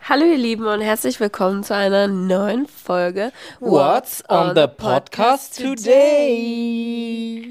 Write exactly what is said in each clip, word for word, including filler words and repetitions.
Hallo ihr Lieben und herzlich willkommen zu einer neuen Folge What's on the podcast today?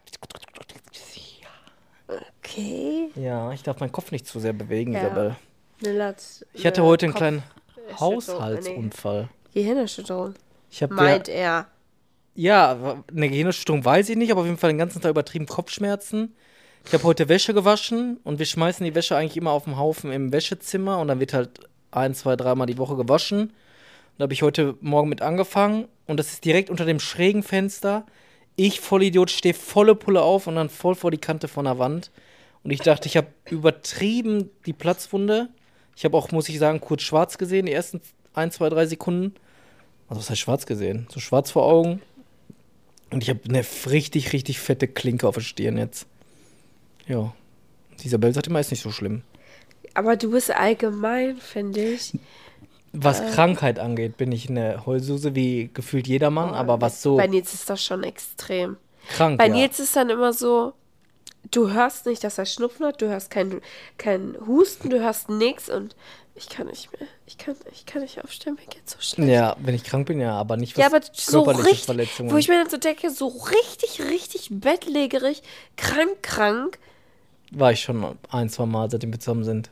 Okay. Ja, ich darf meinen Kopf nicht zu sehr bewegen, Ja. Isabel. Eine Ich hatte eine heute einen Kopf- kleinen Erschütterung, Haushaltsunfall. nee, Gehirnerschütterung. Ich habe Meint er. ja, eine Gehirnerschütterung weiß ich nicht, aber auf jeden Fall den ganzen Tag übertrieben Kopfschmerzen. Ich habe heute Wäsche gewaschen und wir schmeißen die Wäsche eigentlich immer auf den Haufen im Wäschezimmer und dann wird halt ein, zwei, dreimal die Woche gewaschen. Und da habe ich heute Morgen mit angefangen und das ist direkt unter dem schrägen Fenster. Ich, Vollidiot, stehe volle Pulle auf und dann voll vor die Kante von der Wand. Und ich dachte, ich habe übertrieben die Platzwunde. Ich habe auch, muss ich sagen, kurz schwarz gesehen, die ersten ein, zwei, drei Sekunden. Also was heißt schwarz gesehen? So schwarz vor Augen. Und ich habe eine richtig, richtig fette Klinke auf der Stirn jetzt. Ja. Isabel sagt immer, ist nicht so schlimm. Aber du bist allgemein, finde ich. Was Äh. Krankheit angeht, bin ich eine Heulsuse wie gefühlt jedermann. aber was so Bei Nils ist das schon extrem. krank, Bei ja. Nils ist dann immer so, du hörst nicht, dass er Schnupfen hat, du hörst keinen kein Husten, du hörst nichts und ich kann nicht mehr. Ich kann, ich kann nicht aufstehen, mir geht's so schlecht. Ja, wenn ich krank bin, ja, aber nicht was Ja, aber so körperliche richtig, Verletzungen. wo ich mir dann so denke, so richtig, richtig bettlägerig, krank, krank. War ich schon ein, zwei Mal, seitdem wir zusammen sind.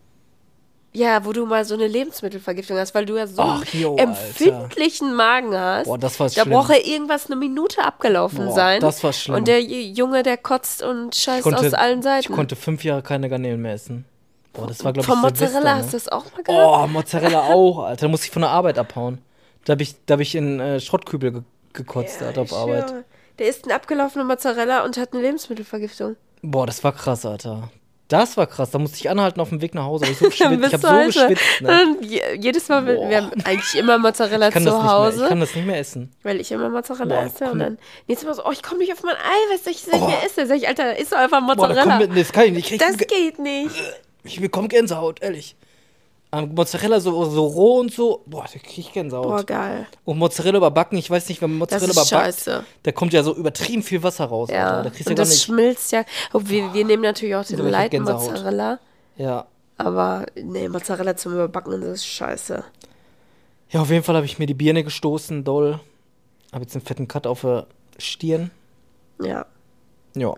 Ja, wo du mal so eine Lebensmittelvergiftung hast, weil du ja so Ach, jo, einen empfindlichen Magen hast. Boah, das war Da schlimm. braucht ja irgendwas eine Minute abgelaufen Boah, sein. das war schlimm. Und der J- Junge, der kotzt und Ich scheißt konnte, aus allen Seiten. ich konnte fünf Jahre keine Garnelen mehr essen. Boah, das war, glaube ich, Vom Mozzarella Silvester, hast du ne? das auch mal gehabt? Oh, Mozzarella auch, Alter. Da musste ich von der Arbeit abhauen. Da habe ich, da hab ich in äh, Schrottkübel ge gekotzt, Alter, auf ich Arbeit. schwöre. Der isst einen abgelaufenen Mozzarella und hat eine Lebensmittelvergiftung. Boah, das war krass, Alter. Das war krass. Da musste ich anhalten auf dem Weg nach Hause. Hab ich so geschwitzt. Ich Bist habe du so Alter. geschwitzt, ne? Dann je- jedes Mal, wir, Boah. wir haben eigentlich immer Mozzarella Ich kann das zu nicht mehr. Hause. Ich kann das nicht mehr essen. Weil ich immer Mozzarella Boah, esse und komm. dann jetzt immer so, oh, ich komme nicht auf mein Eiweiß, dass ich das nicht Oh. mehr esse. Sag ich, Alter, isst doch einfach Boah, da Mozzarella. kommt mit, nee, das kann ich nicht. Ich, das krieg, geht nicht. ich bekomme Gänsehaut, ehrlich. Ähm, Mozzarella so, so roh und so. Boah, da krieg ich Gänsehaut. Boah, geil. Und Mozzarella überbacken, ich weiß nicht, wenn man Das Mozzarella ist überbackt, scheiße. da kommt ja so übertrieben viel Wasser raus. Ja, Alter. Da kriegst du und gar das nicht. schmilzt ja. Oh, wir, wir nehmen natürlich auch den So, ich hab Light Gänsehaut. Mozzarella, Ja. aber nee, Mozzarella zum Überbacken, das ist scheiße. Ja, auf jeden Fall habe ich mir die Birne gestoßen, doll. Habe jetzt einen fetten Cut auf der Stirn. Ja. Ja.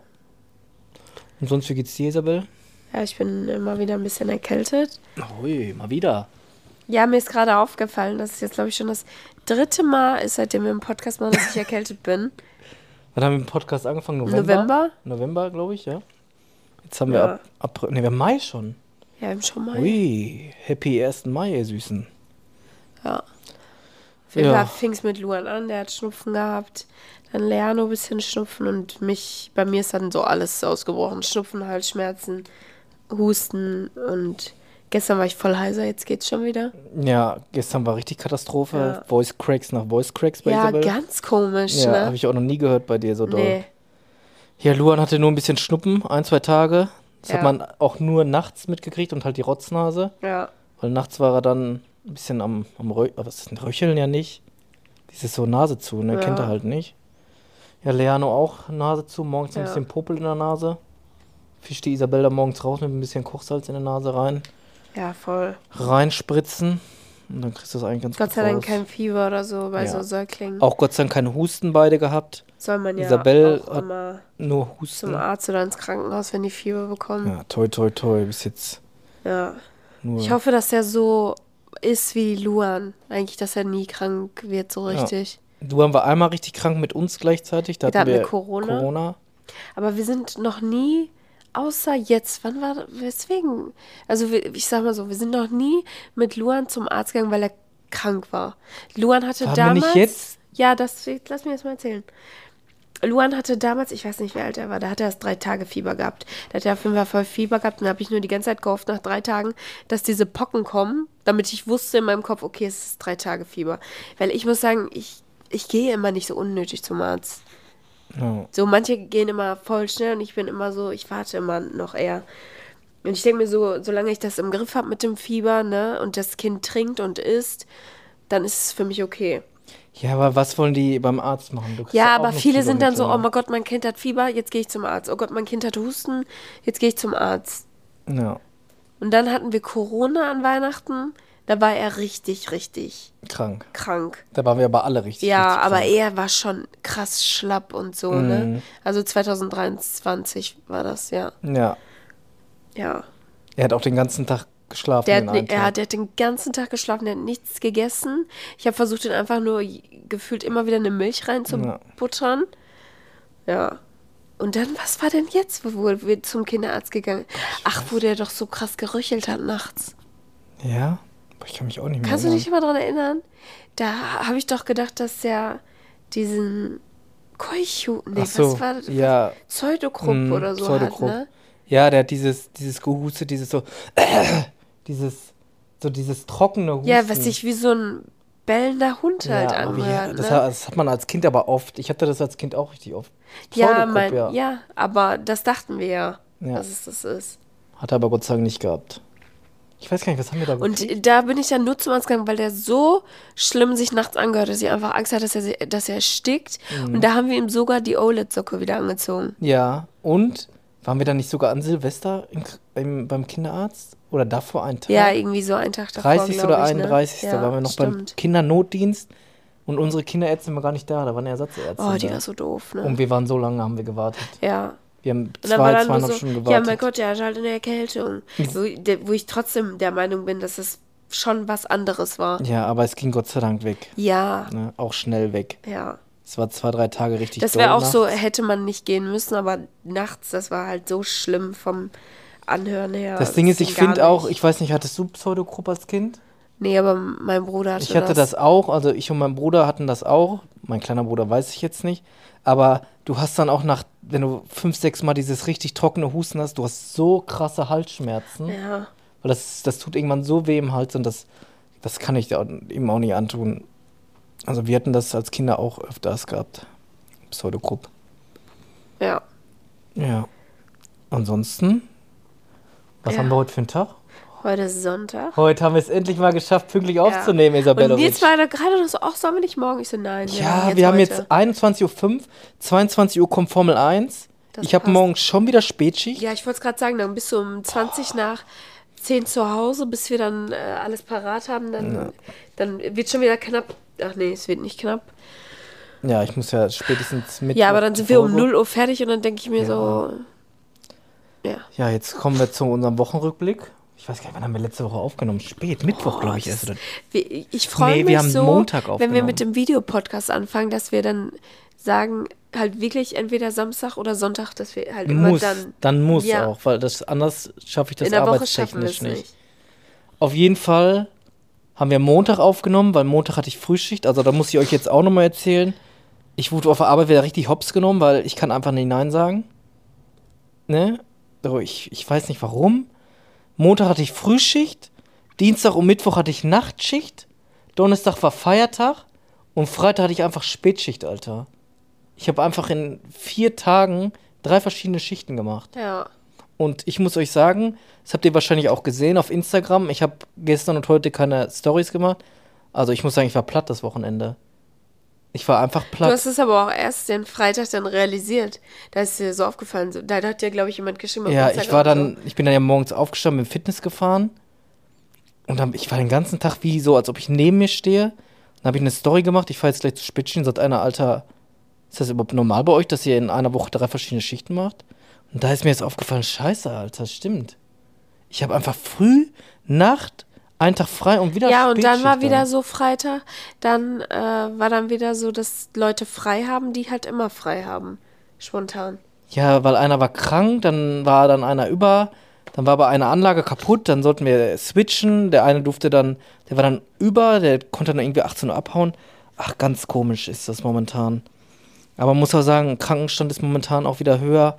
Und sonst, wie geht's dir, Isabel? Ja, ich bin immer wieder ein bisschen erkältet. Ui, mal wieder. Ja, mir ist gerade aufgefallen, dass es jetzt, glaube ich, schon das dritte Mal ist, seitdem wir im Podcast machen, dass ich erkältet bin. Wann haben wir mit dem Podcast angefangen? November? November? November, glaube ich, ja. Jetzt haben Ja. wir ab, April, ne, wir haben Mai schon. Ja, im schon mal. Ui, happy ersten Mai, ihr Süßen. Ja. Auf jeden Ja. Fall fing es mit Luan an, der hat Schnupfen gehabt. Dann Leano ein bisschen Schnupfen und mich, bei mir ist dann so alles ausgebrochen. Schnupfen, Halsschmerzen, Husten und gestern war ich voll heiser, jetzt geht's schon wieder. Ja, gestern war richtig Katastrophe. Ja. Voice Cracks nach Voice Cracks bei Ja, Isabel. ganz komisch, Ja, ne? habe ich auch noch nie gehört bei dir so doll. Nee. Ja, Luan hatte nur ein bisschen Schnuppen, ein, zwei Tage. Das Ja. hat man auch nur nachts mitgekriegt und halt die Rotznase. Ja. Weil nachts war er dann ein bisschen am, am Rö aber das ist ein Röcheln ja nicht. Dieses so Nase zu, ne? Ja. Kennt er halt nicht. Ja, Leano auch Nase zu, morgens ein Ja. bisschen Popel in der Nase. Fischt die Isabel da morgens raus mit ein bisschen Kochsalz in der Nase rein. Ja, voll. Reinspritzen. Und dann kriegst du das eigentlich ganz Gott gut sei Dank raus. kein Fieber oder so bei Ja. so Säuglingen. Auch Gott sei Dank keine Husten beide gehabt. Soll man ja Isabel auch hat immer Nur zum Husten. Arzt oder ins Krankenhaus, wenn die Fieber bekommen. Ja, toi, toi, toi. Bis jetzt Ja. nur. Ich hoffe, dass der so ist wie Luan. Eigentlich, dass er nie krank wird, so richtig. Du haben wir einmal richtig krank mit uns gleichzeitig. Da Da hatten hatten wir wir Corona. Corona. Aber wir sind noch nie, außer jetzt, wann war, weswegen? Also wir, ich sag mal so, wir sind noch nie mit Luan zum Arzt gegangen, weil er krank war. Luan hatte Waren wir damals... nicht jetzt? Ja, das, lass mich jetzt mal erzählen. Luan hatte damals, ich weiß nicht, wie alt er war, da hat er erst drei Tage Fieber gehabt. Da hat er auf jeden Fall voll Fieber gehabt und da habe ich nur die ganze Zeit gehofft, nach drei Tagen, dass diese Pocken kommen, damit ich wusste in meinem Kopf, okay, es ist drei Tage Fieber. Weil ich muss sagen, ich, ich gehe immer nicht so unnötig zum Arzt. Ja. So, manche gehen immer voll schnell und ich bin immer so, ich warte immer noch eher. Und ich denke mir so, solange ich das im Griff habe mit dem Fieber, ne, und das Kind trinkt und isst, dann ist es für mich okay. Ja, aber was wollen die beim Arzt machen? Du kriegst Ja, auch aber noch viele sind dann so, Fiebermittel, oh mein Gott, mein Kind hat Fieber, jetzt gehe ich zum Arzt. Oh Gott, mein Kind hat Husten, jetzt gehe ich zum Arzt. ne? Ja. Und dann hatten wir Corona an Weihnachten. Da war er richtig, richtig Krank. krank. Da waren wir aber alle richtig, Ja, richtig aber krank. er war schon krass schlapp und so, Mhm. ne? Also zwanzig dreiundzwanzig war das, ja. Ja. Ja. Er hat auch den ganzen Tag geschlafen. Der den hat, einen er Tag. hat, der hat den ganzen Tag geschlafen, der hat nichts gegessen. Ich habe versucht, ihn einfach nur gefühlt immer wieder eine Milch rein zu Ja. buttern. Ja. Und dann, was war denn jetzt, wo wir zum Kinderarzt gegangen? Ach, wo der doch so krass geröchelt hat nachts. Ja? Aber ich kann mich auch nicht mehr Kannst du erinnern. dich immer daran erinnern? Da habe ich doch gedacht, dass er diesen Keuchhuhn, nee, Ach so, was war das? ja. Pseudokrupp Mm, oder so Pseudokrupp. hat, ne? Ja, der hat dieses, dieses Gehuste, dieses so, dieses, so dieses trockene Husten. Ja, was sich wie so ein bellender Hund halt ja, aber wie, anhört, das, ne? hat, das hat man als Kind aber oft. Ich hatte das als Kind auch richtig oft. Ja, Pseudokrupp, mein, ja. ja. aber das dachten wir ja, Ja. dass es das ist. Hat er aber Gott sei Dank nicht gehabt. Ich weiß gar nicht, was haben wir da gekriegt? Und da bin ich dann nur zum Arzt gegangen, weil der so schlimm sich nachts angehört, dass ich einfach Angst hatte, dass er, sie- dass er erstickt. Mhm. Und da haben wir ihm sogar die O L E D-Socke wieder angezogen. Ja, und waren wir dann nicht sogar an Silvester im, im, beim Kinderarzt? Oder davor einen Tag? Ja, irgendwie so einen Tag davor, dreißigsten glaub oder ich, ne? einunddreißigsten Ja, waren wir noch beim stimmt. Kindernotdienst und unsere Kinderärztin war gar nicht da, da waren Ersatzärzte. Oh, die da. war so doof, ne? Und wir waren so lange, haben wir gewartet. Ja. Wir haben Und dann war zwei, dann nur zweieinhalb so, Stunden ja, gewartet. mein Gott, der hat halt eine Erkältung. Wo, der, wo ich trotzdem der Meinung bin, dass es schon was anderes war. Ja, aber es ging Gott sei Dank weg. Ja, Ne? Auch schnell weg. ja. Es war zwei, drei Tage richtig Das doll wäre auch nachts. so, hätte man nicht gehen müssen, aber nachts, das war halt so schlimm vom Anhören her. Das Ding ist, ging ich gar finde auch, nicht. ich weiß nicht, hattest du Pseudokrupp als Kind? Nee, aber mein Bruder hatte Ich hatte das auch, also ich und mein Bruder hatten das auch. Mein kleiner Bruder weiß ich jetzt nicht. Aber du hast dann auch nach, wenn du fünf, sechs Mal dieses richtig trockene Husten hast, du hast so krasse Halsschmerzen. Ja. Weil das, das tut irgendwann so weh im Hals und das, das kann ich da ihm auch nicht antun. Also wir hatten das als Kinder auch öfters gehabt. Pseudokrupp. Ja. Ja. Ansonsten, was Ja. haben wir heute für einen Tag? Heute ist Sonntag. Heute haben wir es endlich mal geschafft, pünktlich aufzunehmen, Und Isabellovic. wir zwei da gerade noch so, auch sollen wir nicht morgen? Ich so, nein. Ja, wir haben heute. jetzt einundzwanzig Uhr fünf, zweiundzwanzig Uhr kommt Formel eins. Das Ich habe passt. morgen schon wieder Spätschicht. Ja, ich wollte es gerade sagen, dann bist du um zwanzig nach zehn zu Hause, bis wir dann äh, alles parat haben. Dann, dann wird schon wieder knapp. Ach nee, es wird nicht knapp. Ja, ich muss ja spätestens mit. Ja, aber dann sind wir um null Uhr fertig und dann denke ich mir Ja. so, ja. Ja, jetzt kommen wir zu unserem Wochenrückblick. Ich weiß gar nicht, wann haben wir letzte Woche aufgenommen? Spät, Mittwoch, glaube ich erst. Oder? Wir- Ich freue Nee, mich wir haben so, Montag wenn wir aufgenommen. mit dem Videopodcast anfangen, dass wir dann sagen, halt wirklich entweder Samstag oder Sonntag, dass wir halt immer Muss, dann, dann muss Ja. auch, weil das anders schaffe ich das in der Woche schaffen wir arbeitstechnisch es nicht. nicht. Auf jeden Fall haben wir Montag aufgenommen, weil Montag hatte ich Frühschicht. Also da muss ich euch jetzt auch nochmal erzählen. Ich wurde auf der Arbeit wieder richtig hops genommen, weil ich kann einfach nicht Nein sagen. Ne? Also ich, ich weiß nicht warum. Montag hatte ich Frühschicht. Dienstag und Mittwoch hatte ich Nachtschicht. Donnerstag war Feiertag. Und Freitag hatte ich einfach Spätschicht, Alter. Ich habe einfach in vier Tagen drei verschiedene Schichten gemacht. Ja. Und ich muss euch sagen, das habt ihr wahrscheinlich auch gesehen auf Instagram. Ich habe gestern und heute keine Stories gemacht. Also ich muss sagen, ich war platt das Wochenende. Ich war einfach Du platt. hast es aber auch erst den Freitag dann realisiert. Da ist dir so aufgefallen. So, da hat dir, glaube ich, jemand geschrieben. auf Ja, ich Instagram war und dann, ich bin dann ja morgens aufgestanden, bin Fitness gefahren. Und dann, ich war den ganzen Tag wie so, als ob ich neben mir stehe. Dann habe ich eine Story gemacht. Ich fahre jetzt gleich zu Spitzchen. Sagt einer, Alter, ist das überhaupt normal bei euch, dass ihr in einer Woche drei verschiedene Schichten macht? Und da ist mir jetzt aufgefallen, scheiße, Alter, stimmt. Ich habe einfach früh, Nacht, einen Tag frei und wieder Ja, und dann war Spätschicht wieder so Freitag, dann äh, war dann wieder so, dass Leute frei haben, die halt immer frei haben. Spontan. Ja, weil einer war krank, dann war dann einer über, dann war aber eine Anlage kaputt, dann sollten wir switchen. Der eine durfte dann, der war dann über, der konnte dann irgendwie achtzehn Uhr abhauen. Ach, ganz komisch ist das momentan. Aber man muss auch sagen, Krankenstand ist momentan auch wieder höher.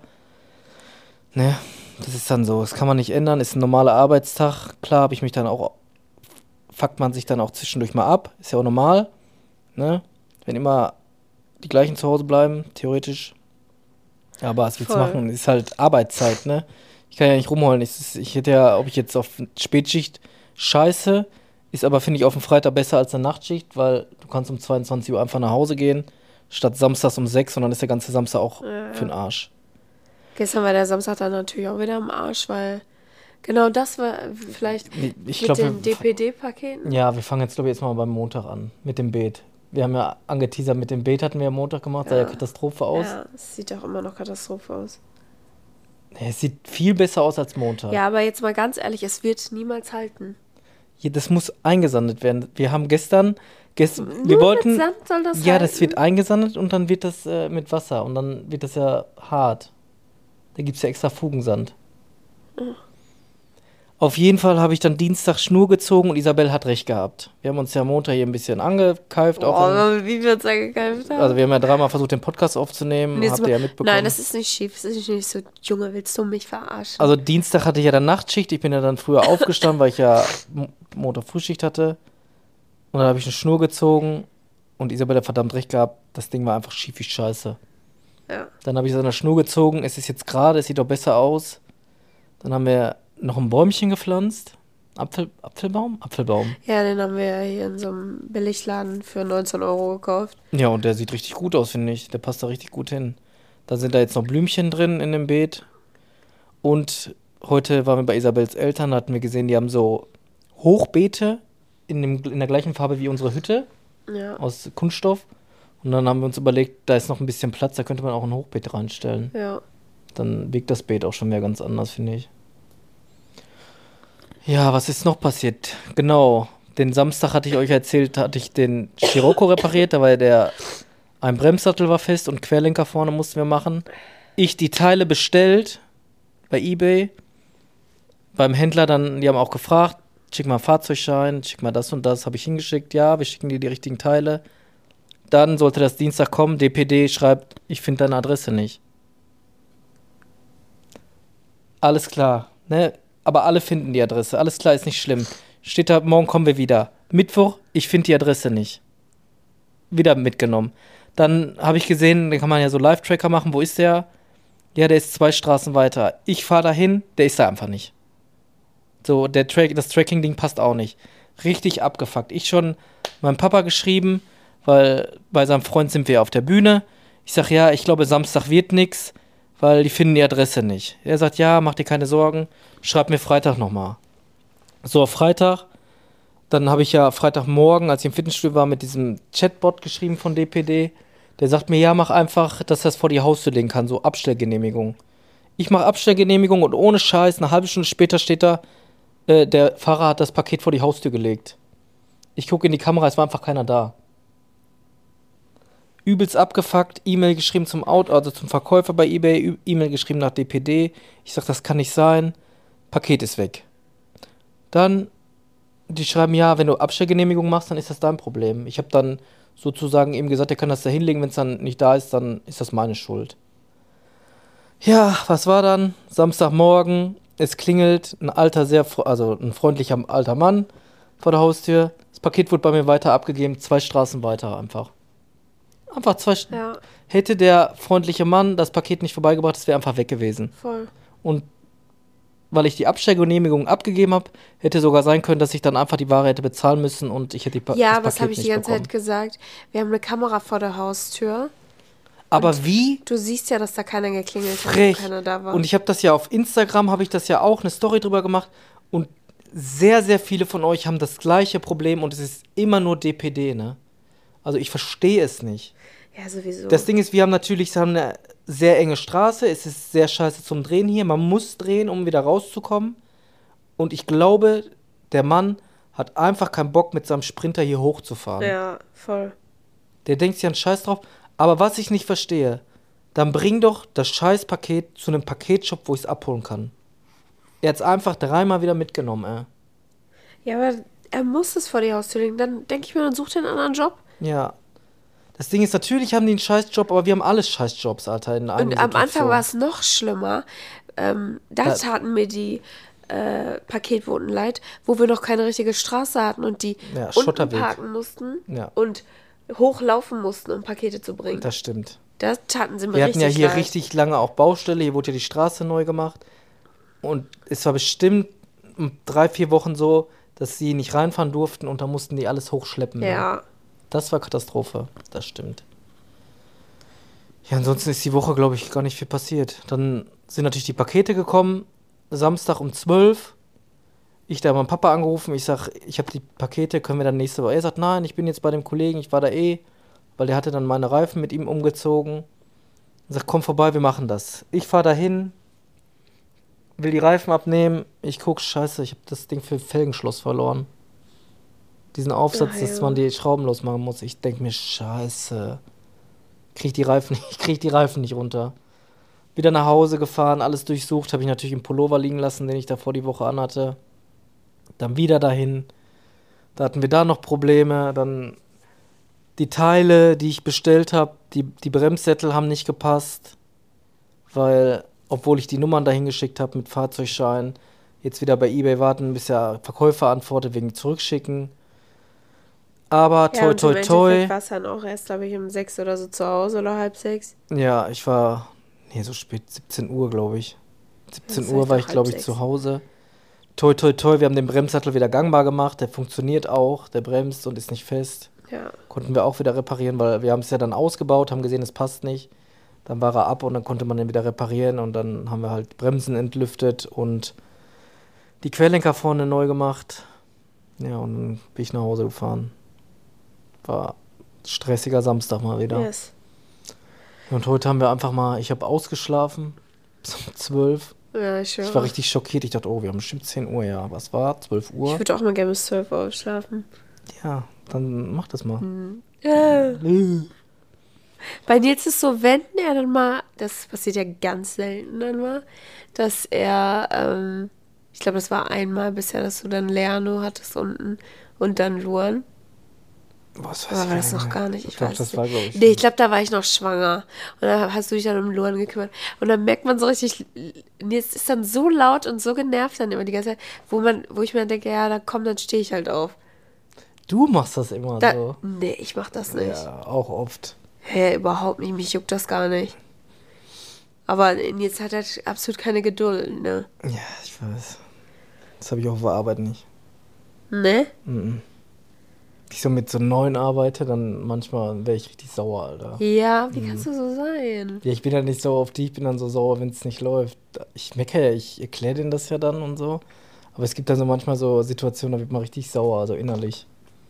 Ne, das ist dann so, das kann man nicht ändern, ist ein normaler Arbeitstag. Klar habe ich mich dann auch, fuckt man sich dann auch zwischendurch mal ab, ist ja auch normal. Ne, wenn immer die gleichen zu Hause bleiben, theoretisch. Aber was willst du Voll. machen? Ist halt Arbeitszeit, ne? Ich kann ja nicht rumholen. Ich, ich hätte ja, ob ich jetzt auf Spätschicht scheiße, ist aber, finde ich, auf dem Freitag besser als eine Nachtschicht, weil du kannst um zweiundzwanzig Uhr einfach nach Hause gehen, statt samstags um sechs und dann ist der ganze Samstag auch Ja, für den Arsch. Gestern war der Samstag dann natürlich auch wieder am Arsch, weil Genau, das war vielleicht Ich mit glaube, den D P D-Paketen. ja, wir fangen jetzt, glaube ich, jetzt mal beim Montag an, mit dem Beet. Wir haben ja angeteasert, mit dem Beet hatten wir am Montag gemacht, sah ja Ja. Katastrophe aus. Ja, es sieht auch immer noch Katastrophe aus. Nee, es sieht viel besser aus als Montag. Ja, aber jetzt mal ganz ehrlich, es wird niemals halten. Hier, das muss eingesandet werden. Wir haben gestern, gest, Nur wir wollten, mit Sand soll das ja, halten? das wird eingesandet und dann wird das äh, mit Wasser und dann wird das ja hart. Da gibt es ja extra Fugensand. Mhm. Auf jeden Fall habe ich dann Dienstag Schnur gezogen und Isabel hat recht gehabt. Wir haben uns ja Montag hier ein bisschen angekeift. Auch Oh, in, wie wir uns angekeift haben. also wir haben ja dreimal versucht, den Podcast aufzunehmen. Und jetzt Habt mal- ihr ja mitbekommen. Nein, das ist nicht schief. Das ist nicht so, Junge, willst du mich verarschen? Also Dienstag hatte ich ja dann Nachtschicht. Ich bin ja dann früher aufgestanden, weil ich ja Mo- Montag Frühschicht hatte. Und dann habe ich eine Schnur gezogen und Isabel hat verdammt recht gehabt. Das Ding war einfach schief wie Scheiße. Ja. Dann habe ich so eine Schnur gezogen. Es ist jetzt gerade, es sieht doch besser aus. Dann haben wir noch ein Bäumchen gepflanzt. Apfel, Apfelbaum? Apfelbaum. Ja, den haben wir ja hier in so einem Billigladen für neunzehn Euro gekauft. Ja, und der sieht richtig gut aus, finde ich. Der passt da richtig gut hin. Da sind da jetzt noch Blümchen drin in dem Beet. Und heute waren wir bei Isabels Eltern, da hatten wir gesehen, die haben so Hochbeete in, dem, in der gleichen Farbe wie unsere Hütte Ja. aus Kunststoff. Und dann haben wir uns überlegt, da ist noch ein bisschen Platz, da könnte man auch ein Hochbeet reinstellen. Ja. Dann wirkt das Beet auch schon mehr ganz anders, finde ich. Ja, was ist noch passiert? Genau, den Samstag hatte ich euch erzählt, hatte ich den Scirocco repariert, da war ja der, ein Bremssattel war fest und Querlenker vorne mussten wir machen. Ich die Teile bestellt bei eBay, beim Händler dann, die haben auch gefragt, schick mal Fahrzeugschein, schick mal das und das, habe ich hingeschickt, ja, wir schicken dir die richtigen Teile. Dann sollte das Dienstag kommen, D P D schreibt, ich finde deine Adresse nicht. Alles klar, ne? Aber alle finden die Adresse. Alles klar, ist nicht schlimm. Steht da, morgen kommen wir wieder. Mittwoch, ich finde die Adresse nicht. Wieder mitgenommen. Dann habe ich gesehen, da kann man ja so Live-Tracker machen. Wo ist der? Ja, der ist zwei Straßen weiter. Ich fahre dahin, der ist da einfach nicht. So, der Track, das Tracking-Ding passt auch nicht. Richtig abgefuckt. Ich schon meinem Papa geschrieben, weil bei seinem Freund sind wir auf der Bühne. Ich sag, ja, ich glaube, Samstag wird nix, weil die finden die Adresse nicht. Er sagt, ja, mach dir keine Sorgen, schreib mir Freitag nochmal. So, Freitag, dann habe ich ja Freitagmorgen, als ich im Fitnessstudio war, mit diesem Chatbot geschrieben von D P D. Der sagt mir, ja, mach einfach, dass das vor die Haustür legen kann, so Abstellgenehmigung. Ich mache Abstellgenehmigung und ohne Scheiß, eine halbe Stunde später steht da, äh, der Fahrer hat das Paket vor die Haustür gelegt. Ich gucke in die Kamera, es war einfach keiner da. Übelst abgefuckt, E-Mail geschrieben zum Auto, also zum Verkäufer bei eBay, E-Mail geschrieben nach D P D. Ich sag, das kann nicht sein. Paket ist weg. Dann, die schreiben, ja, wenn du Abstellgenehmigung machst, dann ist das dein Problem. Ich habe dann sozusagen ihm gesagt, er kann das da hinlegen, wenn es dann nicht da ist, dann ist das meine Schuld. Ja, was war dann? Samstagmorgen, es klingelt, ein alter, sehr, also ein freundlicher alter Mann vor der Haustür. Das Paket wurde bei mir weiter abgegeben, zwei Straßen weiter einfach. Einfach zwei St- Ja, Hätte der freundliche Mann das Paket nicht vorbeigebracht, es wäre einfach weg gewesen. voll. Und weil ich die Abstellgenehmigung abgegeben habe, hätte sogar sein können, dass ich dann einfach die Ware hätte bezahlen müssen und ich hätte die pa Ja, das was Paket habe ich die nicht ganze bekommen. Zeit gesagt? Wir haben eine Kamera vor der Haustür. Aber wie Du siehst ja, dass da keiner geklingelt hat frech. und keiner da war. Und ich habe das ja auf Instagram, habe ich das ja auch eine Story drüber gemacht und sehr, sehr viele von euch haben das gleiche Problem und es ist immer nur D P D, ne? Also ich verstehe es nicht. ja, sowieso. Das Ding ist, wir haben natürlich wir haben eine sehr enge Straße. Es ist sehr scheiße zum Drehen hier. Man muss drehen, um wieder rauszukommen. Und ich glaube, der Mann hat einfach keinen Bock, mit seinem Sprinter hier hochzufahren. ja, voll. Der denkt sich einen Scheiß drauf. Aber was ich nicht verstehe, dann bring doch das Scheißpaket zu einem Paketshop, wo ich es abholen kann. Er hat es einfach dreimal wieder mitgenommen, ey. Ja, aber er muss es vor die Haustür legen. Dann denke ich mir, dann sucht er einen anderen Job. Ja. Das Ding ist, natürlich haben die einen Scheißjob, aber wir haben alle Scheißjobs, Alter, in einer Und am Anfang Situation. war es noch schlimmer. Ähm, da Da- taten mir die äh, Paketboten leid, wo wir noch keine richtige Straße hatten und die Ja, unten Schotterweg. parken mussten Ja. und hochlaufen mussten, um Pakete zu bringen. Das stimmt. Da taten sie mir Wir richtig hatten ja hier leid. richtig lange auch Baustelle, hier wurde ja die Straße neu gemacht. Und es war bestimmt um drei, vier Wochen so, dass sie nicht reinfahren durften und da mussten die alles hochschleppen. Ne? Ja, Das war Katastrophe, das stimmt. Ja, ansonsten ist die Woche, glaube ich, gar nicht viel passiert. Dann sind natürlich die Pakete gekommen. Samstag um zwölf. Ich da meinen Papa angerufen. Ich sag, ich habe die Pakete, können wir dann nächste Woche? Er sagt, nein, ich bin jetzt bei dem Kollegen, ich war da eh. Weil der hatte dann meine Reifen mit ihm umgezogen. Er sagt, komm vorbei, wir machen das. Ich fahre dahin, will die Reifen abnehmen. Ich guck, scheiße, ich habe das Ding für Felgenschloss verloren. Diesen Aufsatz, Ach, dass ja. man die Schrauben losmachen muss. Ich denke mir, scheiße. Krieg die Reifen, ich krieg die Reifen nicht runter. Wieder nach Hause gefahren, alles durchsucht. Habe ich natürlich im Pullover liegen lassen, den ich davor die Woche anhatte. Dann wieder dahin. Da hatten wir da noch Probleme. Dann die Teile, die ich bestellt habe, die, die Bremssättel haben nicht gepasst. Weil, obwohl ich die Nummern dahin geschickt habe mit Fahrzeugschein, jetzt wieder bei eBay warten, bis der Verkäufer antwortet wegen Zurückschicken. Aber Ja, toi, und toi, im toi. Endeffekt war es dann auch erst, glaube ich, um sechs oder so zu Hause oder halb sechs. Ja, ich war, nee, so spät, siebzehn Uhr, glaube ich. siebzehn Das Uhr heißt war auch ich, glaube halb ich, sechs. zu Hause. Toi, toi, toi, wir haben den Bremssattel wieder gangbar gemacht. Der funktioniert auch, der bremst und ist nicht fest. Ja. Konnten wir auch wieder reparieren, weil wir haben es ja dann ausgebaut, haben gesehen, es passt nicht. Dann war er ab und dann konnte man den wieder reparieren und dann haben wir halt Bremsen entlüftet und die Querlenker vorne neu gemacht. Ja, und dann bin ich nach Hause gefahren. War stressiger Samstag mal wieder. Yes. Und heute haben wir einfach mal, ich habe ausgeschlafen bis um zwölf. Ja, ich Ich war höre. richtig schockiert. Ich dachte, oh, wir haben bestimmt zehn Uhr, ja. Was war? zwölf Ich Uhr? würde auch mal gerne bis zwölf Uhr schlafen. Ja, dann mach das mal. Ja. Bei Nils ist so, wenn er dann mal, das passiert ja ganz selten dann mal, dass er, ähm, ich glaube, das war einmal bisher, dass du dann Leano hattest unten und dann Luan. Was Oder war gar das nicht noch mehr. gar nicht? Ich Ich glaube, weiß das nicht. war, glaube ich. Nee, ich glaube, da war ich noch schwanger. Und dann hast du dich dann um Luan gekümmert. Und dann merkt man so richtig, Nils ist dann so laut und so genervt dann immer die ganze Zeit, wo man, wo ich mir dann denke, ja, da komm, dann stehe ich halt auf. Du machst das immer Da, so. nee, ich mach das nicht. Ja, auch oft. Hä, überhaupt nicht. Mich juckt das gar nicht. Aber Nils hat halt absolut keine Geduld, ne? Ja, ich weiß. Das habe ich auch auf der Arbeit nicht. Ne? Mhm. Ich so mit so neuen arbeite, dann manchmal wäre ich richtig sauer, Alter. Ja, wie kannst du so sein? Ja, ich bin ja nicht sauer auf die, ich bin dann so sauer, wenn es nicht läuft. Ich meckere ja, ich erkläre denen das ja dann und so. Aber es gibt dann so manchmal so Situationen, da wird man richtig sauer, also innerlich.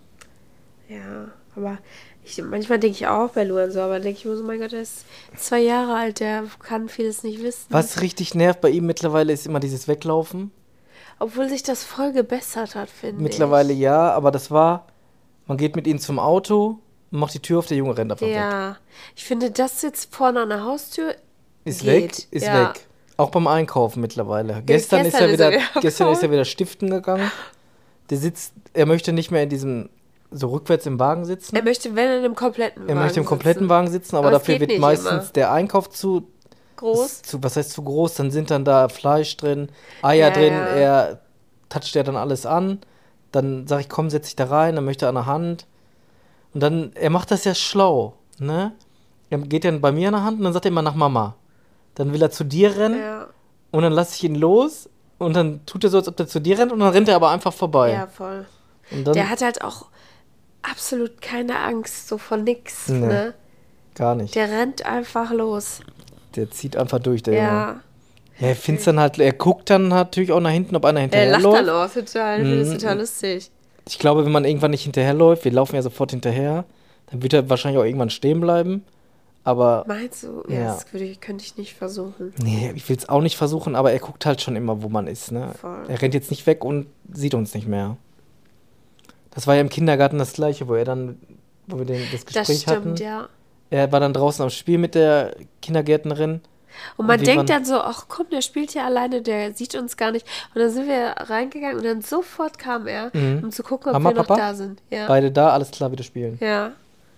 Ja, aber ich, manchmal denke ich auch bei Luan so, aber denke ich mir so, mein Gott, der ist zwei Jahre alt, der kann vieles nicht wissen. Was richtig nervt bei ihm mittlerweile ist immer dieses Weglaufen. Obwohl sich das voll gebessert hat, finde Mittlerweile ich. ja, aber das war, man geht mit ihm zum Auto, macht die Tür auf, der Junge rennt einfach weg. Ja, ich finde, das jetzt vorne an der Haustür Ist geht. weg, ist ja. weg. Auch beim Einkaufen mittlerweile. Gestern, gestern ist er ist wieder, er wieder gestern ist er gekommen. wieder stiften gegangen. Der sitzt, er möchte nicht mehr in diesem, so rückwärts im Wagen sitzen. Er möchte, wenn er in einem kompletten Er Wagen möchte im kompletten sitzen. Wagen sitzen, aber, Aber es dafür geht wird nicht meistens immer. der Einkauf zu Groß. ist zu, was heißt zu groß? Dann sind dann da Fleisch drin, Eier Ja, drin, ja. er toucht ja dann alles an. Dann sag ich, komm, setz dich da rein, dann möchte er an der Hand. Und dann, er macht das ja schlau, ne? Er geht dann bei mir an der Hand und dann sagt er immer nach Mama. Dann will er zu dir rennen Ja, und dann lasse ich ihn los und dann tut er so, als ob er zu dir rennt und dann rennt er aber einfach vorbei. ja, voll. Und dann Der hat halt auch absolut keine Angst, so von nix, Nee. ne? gar nicht. Der rennt einfach los. Der zieht einfach durch, der Junge. Ja. Ja, er find's dann halt, er guckt dann natürlich auch nach hinten, ob einer Er hinterher lacht läuft. dann auch total. Ich finde das Mhm. total lustig. Ich glaube, wenn man irgendwann nicht hinterherläuft, wir laufen ja sofort hinterher, dann wird er wahrscheinlich auch irgendwann stehen bleiben. Aber, Meinst du? Ja, Ja. das würde ich, könnte ich nicht versuchen. nee, ich will es auch nicht versuchen, aber er guckt halt schon immer, wo man ist, ne? Voll. Er rennt jetzt nicht weg und sieht uns nicht mehr. Das war ja im Kindergarten das Gleiche, wo er dann, wo wir den, das Das Gespräch stimmt, hatten. ja. Er war dann draußen am Spiel mit der Kindergärtnerin. Und man wie denkt man- dann so, ach komm, der spielt hier alleine, der sieht uns gar nicht. Und dann sind wir reingegangen und dann sofort kam er, Mhm. um zu gucken, ob Mama, wir noch Papa? da sind. Ja. Beide da, alles klar, wieder spielen. Ja.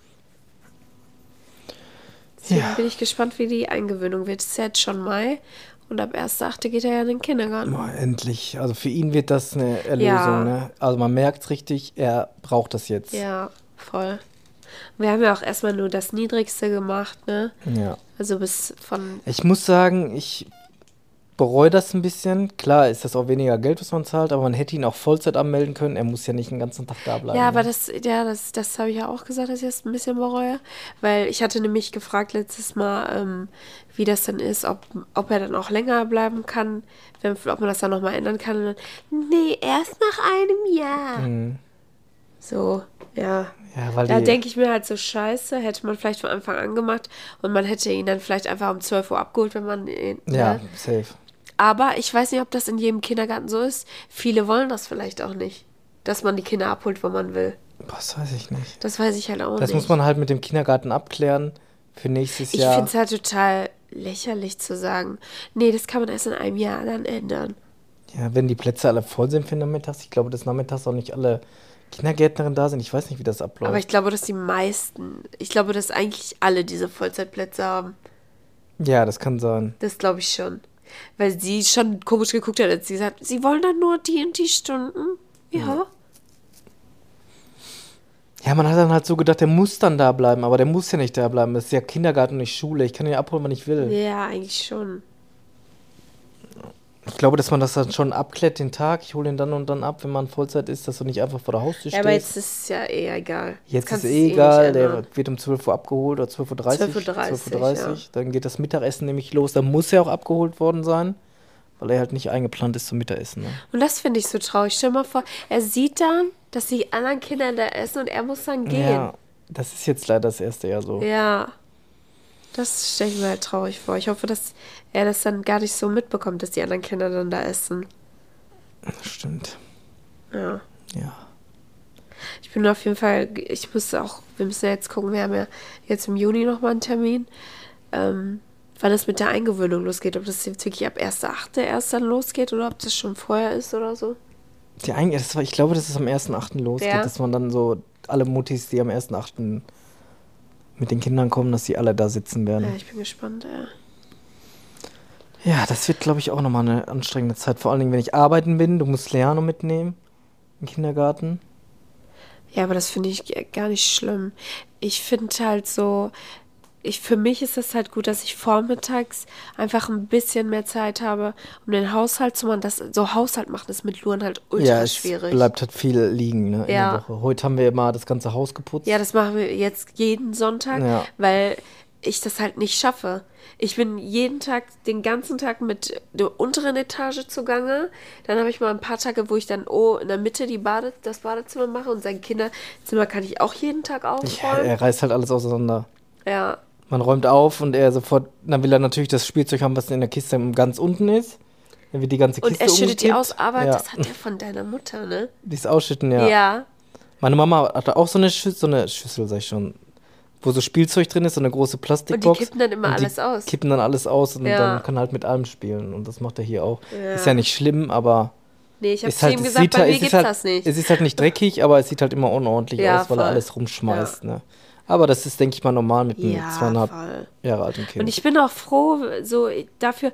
Deswegen Ja. bin ich gespannt, wie die Eingewöhnung wird. Es ist jetzt schon Mai und ab erster achte geht er ja in den Kindergarten. Boah, endlich. Also für ihn wird das eine Erlösung, Ja. ne? Also man merkt richtig, er braucht das jetzt. Ja, voll. Wir haben ja auch erstmal nur das Niedrigste gemacht, ne? Ja. Also bis von, Ich muss sagen, ich bereue das ein bisschen. Klar ist das auch weniger Geld, was man zahlt, aber man hätte ihn auch Vollzeit anmelden können. Er muss ja nicht den ganzen Tag da bleiben. Ja, aber ne? das, ja, das, das habe ich ja auch gesagt, dass ich das ein bisschen bereue. Weil ich hatte nämlich gefragt letztes Mal, ähm, wie das denn ist, ob, ob er dann auch länger bleiben kann, wenn, ob man das dann nochmal ändern kann. Und dann, nee, erst nach einem Jahr. Mhm. So, ja. Ja, weil Da die, denke ich mir halt so, scheiße, hätte man vielleicht von Anfang an gemacht und man hätte ihn dann vielleicht einfach um zwölf Uhr abgeholt, wenn man ihn, ja, ne? safe. Aber ich weiß nicht, ob das in jedem Kindergarten so ist. Viele wollen das vielleicht auch nicht, dass man die Kinder abholt, wo man will. Das weiß ich nicht. Das weiß ich halt auch Das nicht. muss man halt mit dem Kindergarten abklären für nächstes Ich Jahr. finde es halt total lächerlich zu sagen, nee, das kann man erst in einem Jahr dann ändern. Ja, wenn die Plätze alle voll sind für nachmittags. Ich glaube, dass nachmittags auch nicht alle Kindergärtnerinnen da sind. Ich weiß nicht, wie das abläuft. Aber ich glaube, dass die meisten, ich glaube, dass eigentlich alle diese Vollzeitplätze haben. ja, das kann sein. Das glaube ich schon. Weil sie schon komisch geguckt hat, als sie gesagt hat, sie wollen dann nur die und die Stunden. Ja. Ja, man hat dann halt so gedacht, der muss dann da bleiben, aber der muss ja nicht da bleiben. Das ist ja Kindergarten, nicht Schule. Ich kann ihn abholen, wann ich will. Ja, eigentlich schon. Ich glaube, dass man das dann schon abklärt, den Tag. Ich hole ihn dann und dann ab, wenn man Vollzeit ist, dass du nicht einfach vor der Haustür Ja, aber stehst. jetzt ist es ja eh egal. Jetzt kannst ist du eh es egal, nicht der ändern. wird um zwölf Uhr abgeholt oder zwölf Uhr dreißig. zwölf Uhr dreißig, ja. Dann geht das Mittagessen nämlich los. Dann muss er auch abgeholt worden sein, weil er halt nicht eingeplant ist zum Mittagessen. Ne? Und das finde ich so traurig. Stell dir mal vor, er sieht dann, dass die anderen Kinder da essen und er muss dann gehen. Ja, das ist jetzt leider das erste Jahr so. Ja. Das stelle ich mir halt traurig vor. Ich hoffe, dass er das dann gar nicht so mitbekommt, dass die anderen Kinder dann da essen. Stimmt. Ja. Ja. Ich bin auf jeden Fall, ich muss auch, wir müssen ja jetzt gucken, wir haben ja jetzt im Juni nochmal einen Termin, ähm, wann es mit der Eingewöhnung losgeht. Ob das jetzt wirklich ab erster achte erst dann losgeht oder ob das schon vorher ist oder so. Die Ein das war, ich glaube, dass es am ersten achten losgeht, Ja. dass man dann so alle Muttis, die am ersten achten mit den Kindern kommen, dass die alle da sitzen werden. Ja, ich bin gespannt, ja. Ja, das wird, glaube ich, auch nochmal eine anstrengende Zeit. Vor allen Dingen, wenn ich arbeiten bin, du musst Leano mitnehmen im Kindergarten. Ja, aber das finde ich g- gar nicht schlimm. Ich finde halt so, ich, für mich ist es halt gut, dass ich vormittags einfach ein bisschen mehr Zeit habe, um den Haushalt zu machen. Das, so Haushalt machen ist mit Luren halt ultra ja, es schwierig. bleibt halt viel liegen ne, in Ja. der Woche. Heute haben wir mal das ganze Haus geputzt. Ja, das machen wir jetzt jeden Sonntag, Ja. weil ich das halt nicht schaffe. Ich bin jeden Tag, den ganzen Tag mit der unteren Etage zugange. Dann habe ich mal ein paar Tage, wo ich dann oh, in der Mitte die Bade, das Badezimmer mache und sein Kinderzimmer kann ich auch jeden Tag ja, aufräumen. er reißt halt alles auseinander. Ja, Man räumt auf und er sofort, dann will er natürlich das Spielzeug haben, was in der Kiste ganz unten ist. Dann wird die ganze Kiste und er schüttet die umgekippt. aus, aber ja. das hat er von deiner Mutter, ne? Dieses Ausschütten, ja. Ja. Meine Mama hatte auch so eine Schüssel, so eine Schüssel, sag ich schon, wo so Spielzeug drin ist, so eine große Plastikbox. kippen dann immer Und die alles aus. kippen dann alles aus und Ja. dann kann halt mit allem spielen. Und das macht er hier auch. Ja. Ist ja nicht schlimm, aber Nee, ich habe ist zu halt, ihm es gesagt, sieht bei halt, mir es ist gibt's halt, das nicht. es ist halt nicht dreckig, aber es sieht halt immer unordentlich Ja, aus, weil er voll. alles rumschmeißt. Ne? Aber das ist, denke ich mal, normal mit einem Ja, zweieinhalb voll. Jahre alten Kind. Und ich bin auch froh, so dafür,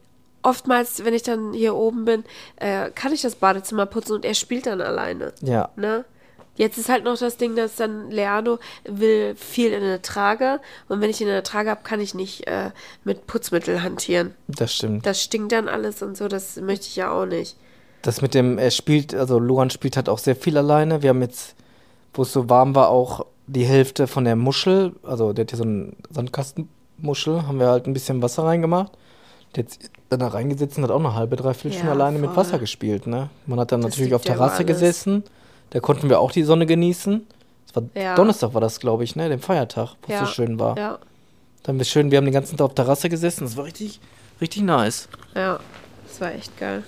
oftmals, wenn ich dann hier oben bin, äh, kann ich das Badezimmer putzen und er spielt dann alleine. ja, Ne? Jetzt ist halt noch das Ding, dass dann Leano will viel in der Trage und wenn ich ihn in der Trage habe, kann ich nicht äh, mit Putzmittel hantieren. das stimmt. Das stinkt dann alles und so, das möchte ich ja auch nicht. Das mit dem, er spielt, also Loran spielt halt auch sehr viel alleine. Wir haben jetzt, wo es so warm war, auch die Hälfte von der Muschel, also der hat hier so einen Sandkastenmuschel, haben wir halt ein bisschen Wasser reingemacht. Der hat sich dann da reingesetzt und hat auch eine halbe, dreiviertel Stunde Ja, alleine mit voll. Wasser gespielt, ne? Man hat dann Das natürlich liegt auf ja über Terrasse alles. gesessen. Da konnten wir auch die Sonne genießen. Das war Ja. Donnerstag war das, glaube ich, ne? Dem Feiertag, wo es Ja, so schön war. Ja, Da haben wir schön, wir haben den ganzen Tag auf Terrasse gesessen. Das war richtig, richtig nice. ja, das war echt geil.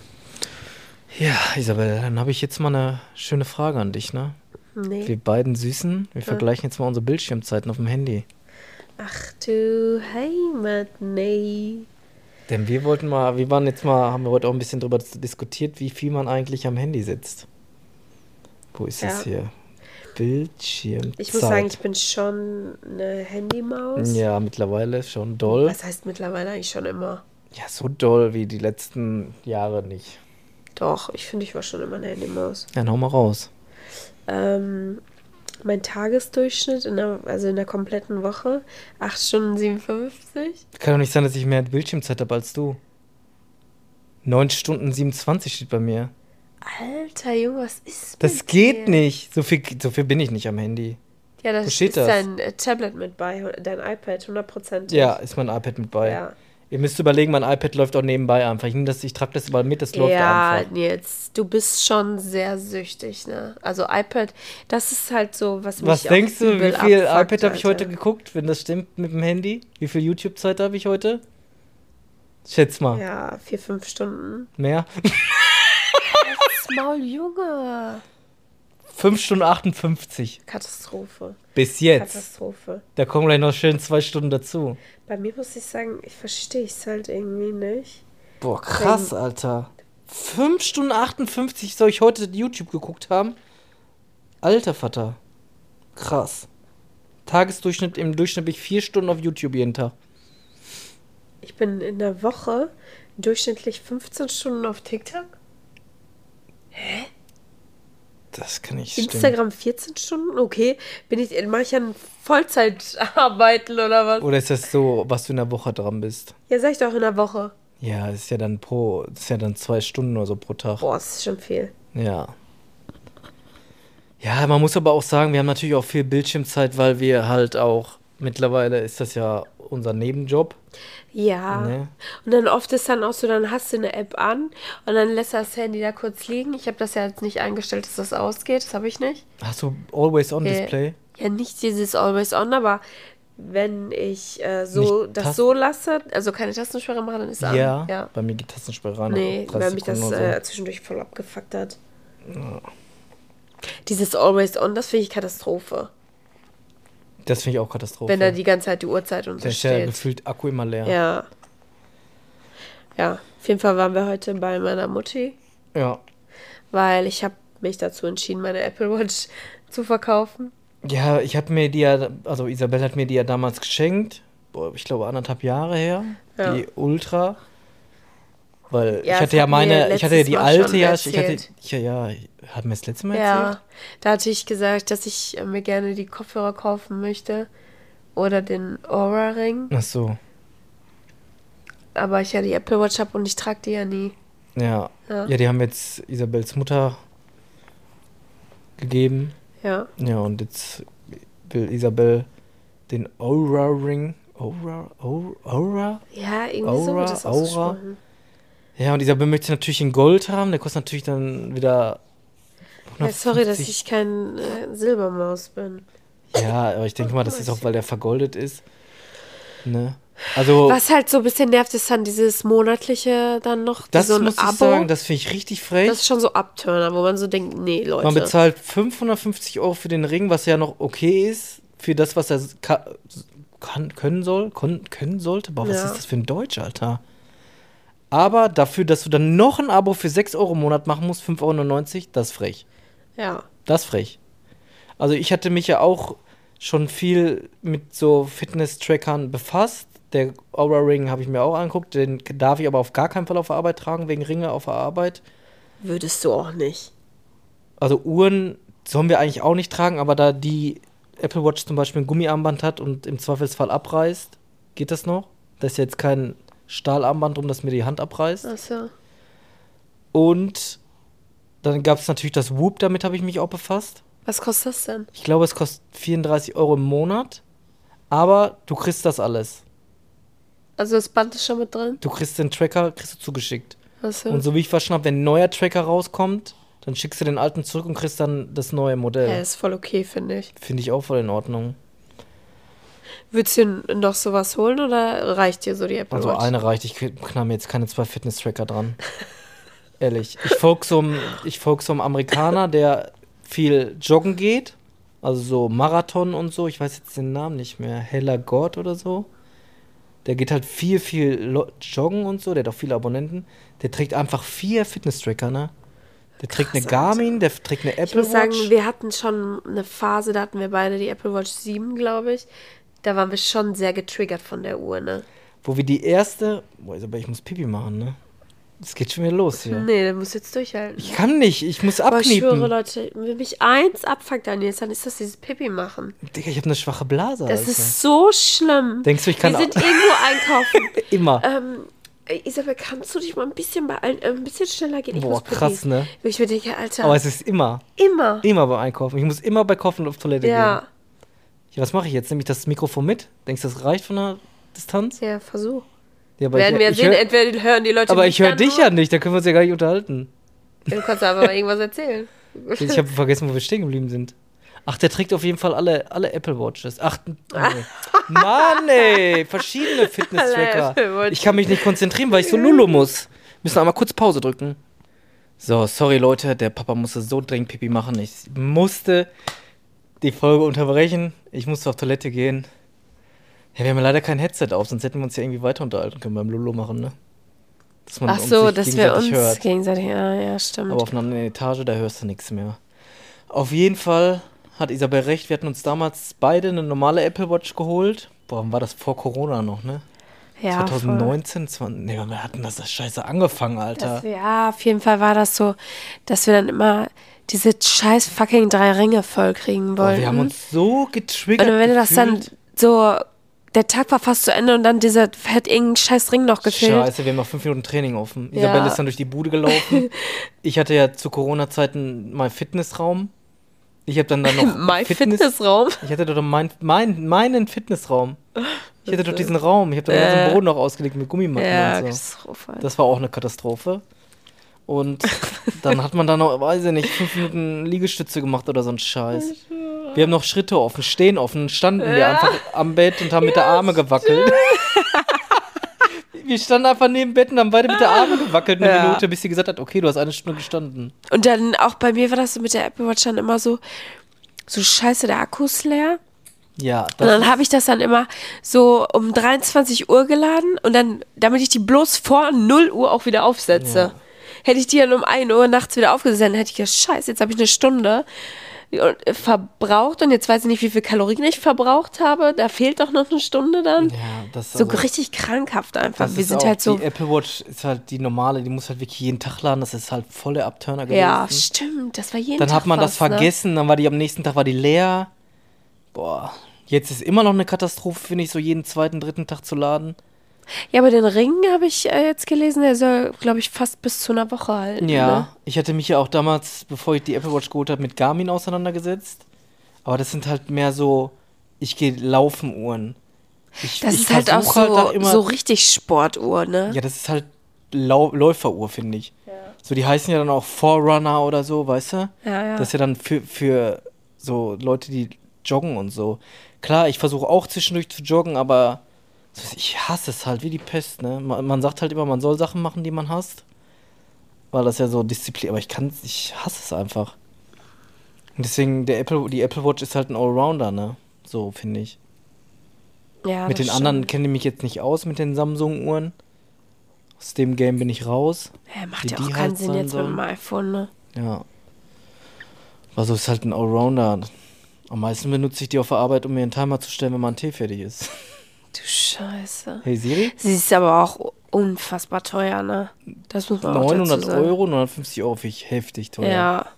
Ja, Isabel, dann habe ich jetzt mal eine schöne Frage an dich, ne? Nee. Wir beiden Süßen, wir vergleichen jetzt mal unsere Bildschirmzeiten auf dem Handy. Ach du Heimat, nee. Denn wir wollten mal, wir waren jetzt mal, haben wir heute auch ein bisschen drüber diskutiert, wie viel man eigentlich am Handy sitzt. Wo ist Ja. das hier? Bildschirmzeit. Ich muss sagen, ich bin schon eine Handymaus. Ja, mittlerweile schon doll. Was heißt mittlerweile eigentlich schon immer? Ja, so doll wie die letzten Jahre nicht. Doch, ich finde, ich war schon immer eine Handymaus. Ja, dann hau mal raus. Ähm, mein Tagesdurchschnitt, in der, also in der kompletten Woche, acht Stunden siebenundfünfzig. Kann doch nicht sein, dass ich mehr Bildschirmzeit habe als du. neun Stunden siebenundzwanzig steht bei mir. Alter, Junge, was ist Das mit geht dir? nicht. So viel, so viel bin ich nicht am Handy. Ja, da Wo steht ist das? dein äh, Tablet mit bei, dein iPad, hundert Prozent. Ja, ist mein iPad mit bei. Ja, Ihr müsst überlegen, mein iPad läuft auch nebenbei einfach. Ich, nehm das, ich trage das überall mit, das läuft ja einfach. Nils, du bist schon sehr süchtig, ne? Also iPad, das ist halt so, was mich Was auch denkst du, wie übel viel abfuckt, iPad habe ich heute Alter. geguckt, wenn das stimmt mit dem Handy? Wie viel YouTube-Zeit habe ich heute? Schätz mal. Ja, vier, fünf Stunden. Mehr? Das Maul, Junge. fünf Stunden achtundfünfzig. Katastrophe. Bis jetzt. Katastrophe. Da kommen gleich noch schön zwei Stunden dazu. Bei mir muss ich sagen, ich verstehe es halt irgendwie nicht. Boah, krass, Alter. fünf Stunden achtundfünfzig soll ich heute YouTube geguckt haben? Alter Vater. Krass. Tagesdurchschnitt, im Durchschnitt bin ich vier Stunden auf YouTube jeden Tag. Ich bin in der Woche durchschnittlich fünfzehn Stunden auf TikTok. Das kann nicht stimmen. Instagram vierzehn Stunden? Okay. Bin ich, mache ich an Vollzeitarbeiten oder was? Oder ist das so, was du in der Woche dran bist? Ja, sag ich doch in der Woche. Ja, das ist ja dann pro, das ist ja dann zwei Stunden oder so pro Tag. Boah, das ist schon viel. Ja. Ja, man muss aber auch sagen, wir haben natürlich auch viel Bildschirmzeit, weil wir halt auch, mittlerweile ist das ja unser Nebenjob. Ja. Ne? Und dann oft ist dann auch so, dann hast du eine App an und dann lässt das Handy da kurz liegen. Ich habe das ja jetzt nicht eingestellt, dass das ausgeht. Das habe ich nicht. Hast du Always On Äh, Display? Ja, nicht dieses Always On, aber wenn ich äh, so Nicht das Tasten- so lasse, also keine Tastensperre mache, dann ist es an. Ja, Ja. bei mir geht Tastensperre rein. Nee, dreißig weil mich das Sekunden oder so. äh, zwischendurch voll abgefuckt hat. Dieses Always On, das finde ich Katastrophe. Das finde ich auch Katastrophe. Wenn da die ganze Zeit die Uhrzeit und Da so ist ja steht. gefühlt Akku immer leer. Ja. Ja, auf jeden Fall waren wir heute bei meiner Mutti, Ja. weil ich habe mich dazu entschieden, meine Apple Watch zu verkaufen. Ja, ich habe mir die ja, also Isabel hat mir die ja damals geschenkt. Boah, ich glaube anderthalb Jahre her. Ja. Die Ultra. Weil Ja, ich das hatte ja hatten wir meine, ich hatte ja letztes die Mal alte, schon ja, ich hatte, erzählt. ich, ja, hat mir das letzte Mal erzählt? Ja, da hatte ich gesagt, dass ich äh, mir gerne die Kopfhörer kaufen möchte oder den Aura-Ring. Ach so, Aber ich ja die Apple Watch habe und ich trage die ja nie. ja. Ja. Ja, die haben jetzt Isabels Mutter gegeben. Ja. Ja, und jetzt will Isabel den Aura-Ring. Aura? Aura? Aura? Ja, irgendwie so Aura, wird das Aura. ausgesprochen. Ja, und Isabel möchte natürlich in Gold haben. Der kostet natürlich dann wieder Ja, sorry, dass hundertfünfzig. ich kein äh, Silbermaus bin. Ja, aber ich denke mal, das ist auch, weil der vergoldet ist. Ne? Also, Was halt so ein bisschen nervt, ist dann dieses monatliche dann noch. das so ein muss ich Abo. sagen, das finde ich richtig frech. Das ist schon so Abturner, wo man so denkt, nee, Leute. Man bezahlt fünfhundertfünfzig Euro für den Ring, was ja noch okay ist, für das, was er ka kann, können soll, kon können sollte. Boah, was Ja. ist das für ein Deutsch, Alter? Aber dafür, dass du dann noch ein Abo für sechs Euro im Monat machen musst, fünf Euro neunundneunzig, das ist frech. Ja. Das ist frech. Also ich hatte mich ja auch schon viel mit so Fitness-Trackern befasst. Der Aura Ring habe ich mir auch angeguckt. Den darf ich aber auf gar keinen Fall auf der Arbeit tragen, wegen Ringe auf der Arbeit. Würdest du auch nicht. Also Uhren sollen wir eigentlich auch nicht tragen, aber da die Apple Watch zum Beispiel ein Gummiarmband hat und im Zweifelsfall abreißt, geht das noch? Da ist jetzt kein Stahlarmband drum, das mir die Hand abreißt. Achso. Und dann gab es natürlich das Whoop, damit habe ich mich auch befasst. Was kostet das denn? Ich glaube, es kostet vierunddreißig Euro im Monat, aber du kriegst das alles. Also das Band ist schon mit drin? Du kriegst den Tracker, kriegst du zugeschickt. Achso. Und so wie ich verstanden habe, wenn ein neuer Tracker rauskommt, dann schickst du den alten zurück und kriegst dann das neue Modell. Ja, ist voll okay, finde ich. Finde ich auch voll in Ordnung. Würdest du dir noch sowas holen oder reicht dir so die Apple Also Watch? eine reicht, ich knall mir jetzt keine zwei Fitness-Tracker dran. Ehrlich. Ich folge so einem ich folg so einem Amerikaner, der viel joggen geht. Also so Marathon und so. Ich weiß jetzt den Namen nicht mehr. Heller Gott oder so. Der geht halt viel, viel lo- joggen und so. Der hat auch viele Abonnenten. Der trägt einfach vier Fitness-Tracker, ne? Der trägt Krass, eine Garmin, der trägt eine Ich Apple muss sagen, Watch. wir hatten schon eine Phase, da hatten wir beide die Apple Watch sieben, glaube ich. Da waren wir schon sehr getriggert von der Uhr, ne? Wo wir die erste. Boah, aber ich muss Pipi machen, ne? Es geht schon wieder los hier. Nee, der muss jetzt durchhalten. Ich kann nicht, ich muss Aber ich schwöre, abkniepen. Leute, wenn mich eins abfuckt, Daniel, dann ist das dieses Pipi machen. Digga, ich habe eine schwache Blase. Das Alter. ist so schlimm. Denkst du, ich kann Wir sind auch- irgendwo einkaufen. Immer. ähm, Ey, Isabel, kannst du dich mal ein bisschen beeilen, äh, ein bisschen schneller gehen? Ich Boah, muss krass, pipi. ne? Ich mir denke, Alter, Aber es ist immer, immer. immer beim Einkaufen. Ich muss immer bei Kaufen auf Toilette Ja, gehen. Ja, was mache ich jetzt? Nehme ich das Mikrofon mit? Denkst du, das reicht von der Distanz? ja, versuch. Ja, aber Werden ich, wir ich sehen, hör, entweder hören die Leute aber mich ich höre dann dich nur. ja nicht, da können wir uns ja gar nicht unterhalten. Du kannst aber mal irgendwas erzählen. Ich habe vergessen, wo wir stehen geblieben sind. Ach, der trägt auf jeden Fall alle, alle Apple Watches. Ach, nee. Mann, ey, verschiedene Alle Fitness-Tracker. Apple Watches. Ich kann mich nicht konzentrieren, weil ich so Lulu muss. Müssen einmal kurz Pause drücken. So, sorry Leute, der Papa musste so dringend Pipi machen. Ich musste die Folge unterbrechen. Ich musste auf Toilette gehen. Ja, wir haben ja leider kein Headset auf, sonst hätten wir uns ja irgendwie weiter unterhalten können beim Lulu machen, ne? Dass man Ach uns so, sich dass wir uns gegenseitig hört. gegenseitig, ja, ja, stimmt. Aber auf einer anderen Etage, da hörst du nichts mehr. Auf jeden Fall hat Isabel recht, wir hatten uns damals beide eine normale Apple Watch geholt. Boah, wann war das vor Corona noch, ne? ja, zwanzig neunzehn, zwanzig, nee, wir hatten das, das Scheiße angefangen, Alter. Das, ja, auf jeden Fall war das so, dass wir dann immer diese scheiß fucking drei Ringe vollkriegen Boah, wollten. wir haben uns so getriggert Und wenn du das dann gefühlt. so, der Tag war fast zu Ende und dann dieser, hat irgendein scheiß Ring noch gefehlt. Scheiße, wir haben noch fünf Minuten Training offen. Ja. Isabel ist dann durch die Bude gelaufen. Ich hatte ja zu Corona-Zeiten meinen Fitnessraum. Ich habe dann dann noch Mein Fitness- Fitnessraum. Ich hatte doch mein, mein, meinen Fitnessraum. Ich hatte doch diesen Raum. Ich habe da den Äh. ganzen Boden noch ausgelegt mit Gummimatten Ja, und so. Katastrophe. Das war auch eine Katastrophe. Und dann hat man da noch, weiß ich nicht, fünf Minuten Liegestütze gemacht oder so ein Scheiß. Wir haben noch Schritte offen, stehen offen, standen wir Ja. einfach am Bett und haben mit der Arme gewackelt. Wir standen einfach neben Bett und haben beide mit der Arme gewackelt eine Ja. Minute, bis sie gesagt hat, okay, du hast eine Stunde gestanden. Und dann auch bei mir war das so mit der Apple Watch dann immer so, so scheiße, der Akku ist leer. Ja, Und das dann habe ich das dann immer so um dreiundzwanzig Uhr geladen und dann, damit ich die bloß vor null Uhr auch wieder aufsetze. Ja. Hätte ich die dann um ein Uhr nachts wieder aufgesetzt, dann hätte ich gedacht, scheiße, jetzt habe ich eine Stunde und- äh, verbraucht und jetzt weiß ich nicht, wie viel Kalorien ich verbraucht habe. Da fehlt doch noch eine Stunde dann. ja, das So also, richtig krankhaft einfach. das Wir ist sind auch, halt so. die Apple Watch ist halt die normale, die muss halt wirklich jeden Tag laden, das ist halt voll der Abturner gewesen. Ja, stimmt. Das war jeden Dann Tag hat man das was, ne? vergessen, dann war die am nächsten Tag war die leer. Boah, jetzt ist immer noch eine Katastrophe, finde ich, so jeden zweiten, dritten Tag zu laden. Ja, aber den Ring habe ich äh, jetzt gelesen, der soll, glaube ich, fast bis zu einer Woche halten. Ja, Ne? ich hatte mich ja auch damals, bevor ich die Apple Watch geholt habe, mit Garmin auseinandergesetzt. Aber das sind halt mehr so, ich gehe laufen Uhren. Ich, Das ich ist halt auch versuch halt so, da immer, so richtig Sportuhr, ne? ja, das ist halt Lau Läuferuhr, finde ich. So, die heißen ja dann auch Forerunner oder so, weißt du? Ja, ja. Das ist ja dann für, für so Leute, die joggen und so. Klar, ich versuche auch zwischendurch zu joggen, aber ich hasse es halt wie die Pest, ne? Man, man sagt halt immer, man soll Sachen machen, die man hasst. Weil das ja so Disziplin, aber ich kann ich hasse es einfach. Und deswegen, der Apple, die Apple Watch ist halt ein Allrounder, ne? So, finde ich. ja Mit das den anderen stimmt. kenne ich mich jetzt nicht aus, mit den Samsung-Uhren. Aus dem Game bin ich raus. Ja, macht wie ja die auch keinen halt Sinn sein jetzt mit dem sollen. iPhone, ne? Ja. Also ist halt ein Allrounder. Am meisten benutze ich die auf der Arbeit, um mir einen Timer zu stellen, wenn mein Tee fertig ist. Du Scheiße. Hey Siri? Sie ist aber auch unfassbar teuer, ne? Das muss man auch dazu neunhundert sagen. Euro, neunhundertfünfzig Euro finde ich heftig teuer. Ja.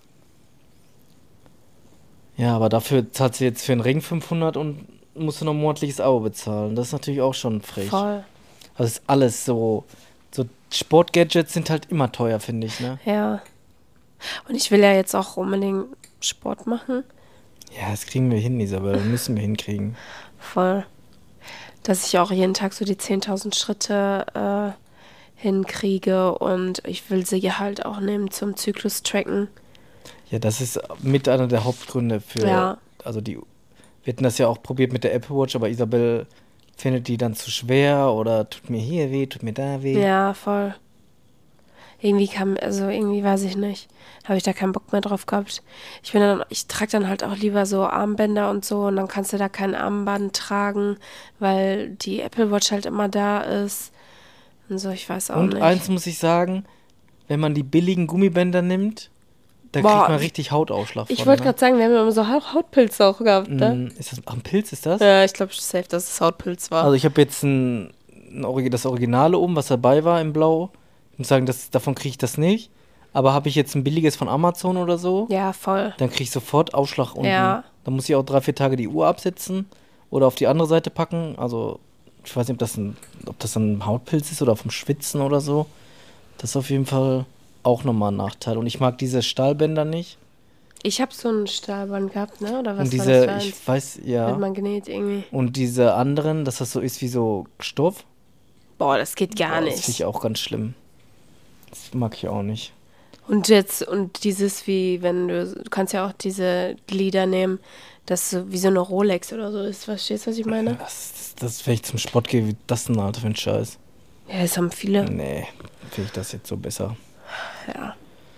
Ja, aber dafür zahlt sie jetzt für einen Ring fünfhundert und musst du noch ein monatliches Abo bezahlen. Das ist natürlich auch schon frech. Voll. Also ist alles so, so Sportgadgets sind halt immer teuer, finde ich, ne? Ja. Und ich will ja jetzt auch unbedingt Sport machen. Ja, das kriegen wir hin, Isabel. Das müssen wir hinkriegen. Voll. Dass ich auch jeden Tag so die zehntausend Schritte äh, hinkriege und ich will sie halt auch nehmen zum Zyklus tracken. Ja, das ist mit einer der Hauptgründe für, Ja. also die, wir hatten das ja auch probiert mit der Apple Watch, aber Isabel findet die dann zu schwer oder tut mir hier weh, tut mir da weh. Ja, voll. Irgendwie kam, also irgendwie weiß ich nicht, habe ich da keinen Bock mehr drauf gehabt. Ich bin dann, ich trage dann halt auch lieber so Armbänder und so und dann kannst du da kein Armband tragen, weil die Apple Watch halt immer da ist und so, ich weiß auch Und nicht. eins muss ich sagen, wenn man die billigen Gummibänder nimmt, da Boah, kriegt man richtig Hautausschlag Ich von, wollte ne? gerade sagen, wir haben ja immer so Ha- Hautpilze auch gehabt, ne? Mm, Ist das, ach, ein Pilz ist das? Ja, ich glaube safe, dass es Hautpilz war. Also ich habe jetzt ein, ein, Origi- das Originale um, was dabei war im Blau. Ich muss sagen, das, davon kriege ich das nicht. Aber habe ich jetzt ein billiges von Amazon oder so, Ja, voll. dann kriege ich sofort Ausschlag unten. Ja. Dann muss ich auch drei, vier Tage die Uhr absetzen oder auf die andere Seite packen. Also Ich weiß nicht, ob das ein, ob das ein Hautpilz ist oder vom Schwitzen oder so. Das ist auf jeden Fall auch nochmal ein Nachteil. Und ich mag diese Stahlbänder nicht. Ich habe so einen Stahlband gehabt, ne? Oder was Und war diese, das für ich eins? weiß, ja. Mit Magnet irgendwie. Und diese anderen, dass das so ist wie so Stoff. Boah, das geht gar Boah, nicht. Das finde ich auch ganz schlimm. Das mag ich auch nicht. Und jetzt, und dieses wie, wenn du, du kannst ja auch diese Glieder nehmen, das so wie so eine Rolex oder so ist. Verstehst du, was ich meine? Das, das, das wenn ich zum Sport gehe, wie das denn, Alter, für ein Scheiß. Ja, das haben viele. Nee, finde ich das jetzt so besser. Ja.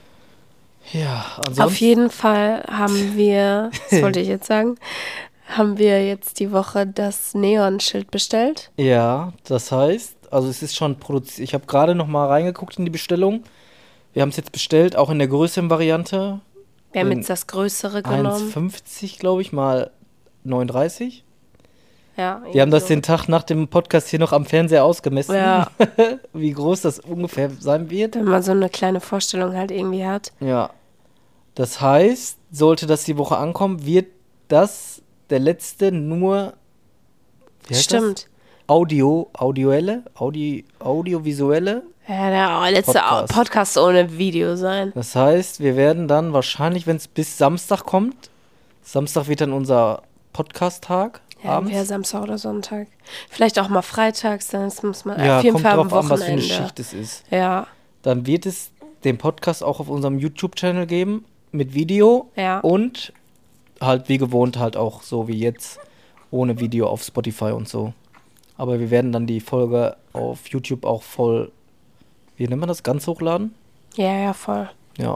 Ja, ansonsten. Auf jeden Fall haben wir, das wollte ich jetzt sagen, haben wir jetzt die Woche das Neon-Schild bestellt. Ja, das heißt, also es ist schon produziert. Ich habe gerade noch mal reingeguckt in die Bestellung. Wir haben es jetzt bestellt, auch in der größeren Variante. Wir haben In jetzt das Größere eins genommen. fünfzig, glaube ich, mal neununddreißig. Ja, Wir haben das so. den Tag nach dem Podcast hier noch am Fernseher ausgemessen, Ja. wie groß das ungefähr sein wird. Wenn man so eine kleine Vorstellung halt irgendwie hat. Ja. Das heißt, sollte das die Woche ankommen, wird das der letzte nur wie heißt Stimmt. Das? Audio, audioelle, Audi, audiovisuelle. Ja, der letzte Podcast. Podcast. ohne Video sein. Das heißt, wir werden dann wahrscheinlich, wenn es bis Samstag kommt, Samstag wird dann unser Podcast-Tag. Ja, abends. entweder Samstag oder Sonntag. Vielleicht auch mal freitags, dann muss man Ja, auf jeden kommt Fall am drauf an, was für eine Wochenende. Schicht es ist. Ja, Dann wird es den Podcast auch auf unserem YouTube-Channel geben, mit Video ja. und halt wie gewohnt halt auch so wie jetzt, ohne Video auf Spotify und so. Aber wir werden dann die Folge auf YouTube auch voll, wie nennt man das, ganz hochladen? Ja, ja, voll. Ja.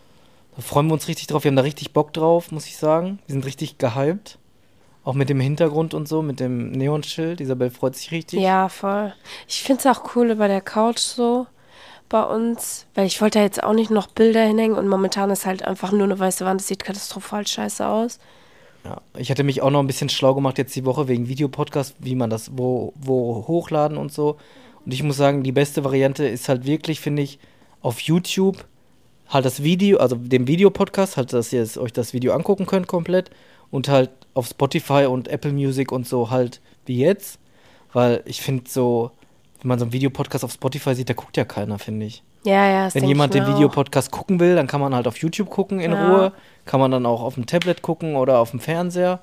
Da freuen wir uns richtig drauf. Wir haben da richtig Bock drauf, muss ich sagen. Wir sind richtig gehypt. Auch mit dem Hintergrund und so, mit dem Neonschild. Isabel freut sich richtig. Ja, voll. Ich finde es auch cool über der Couch so bei uns, weil ich wollte da jetzt auch nicht noch Bilder hinhängen und momentan ist halt einfach nur eine weiße Wand. Das sieht katastrophal scheiße aus. Ja. Ich hatte mich auch noch ein bisschen schlau gemacht jetzt die Woche wegen Videopodcast, wie man das wo, wo hochladen und so. Und ich muss sagen, die beste Variante ist halt wirklich, finde ich, auf YouTube halt das Video, also dem Videopodcast, halt, dass ihr es, euch das Video angucken könnt komplett und halt auf Spotify und Apple Music und so halt wie jetzt. Weil ich finde so, wenn man so einen Videopodcast auf Spotify sieht, da guckt ja keiner, finde ich. Ja, ja, das Wenn denk jemand ich den mir auch. Videopodcast gucken will, dann kann man halt auf YouTube gucken in Ja. Ruhe. Kann man dann auch auf dem Tablet gucken oder auf dem Fernseher.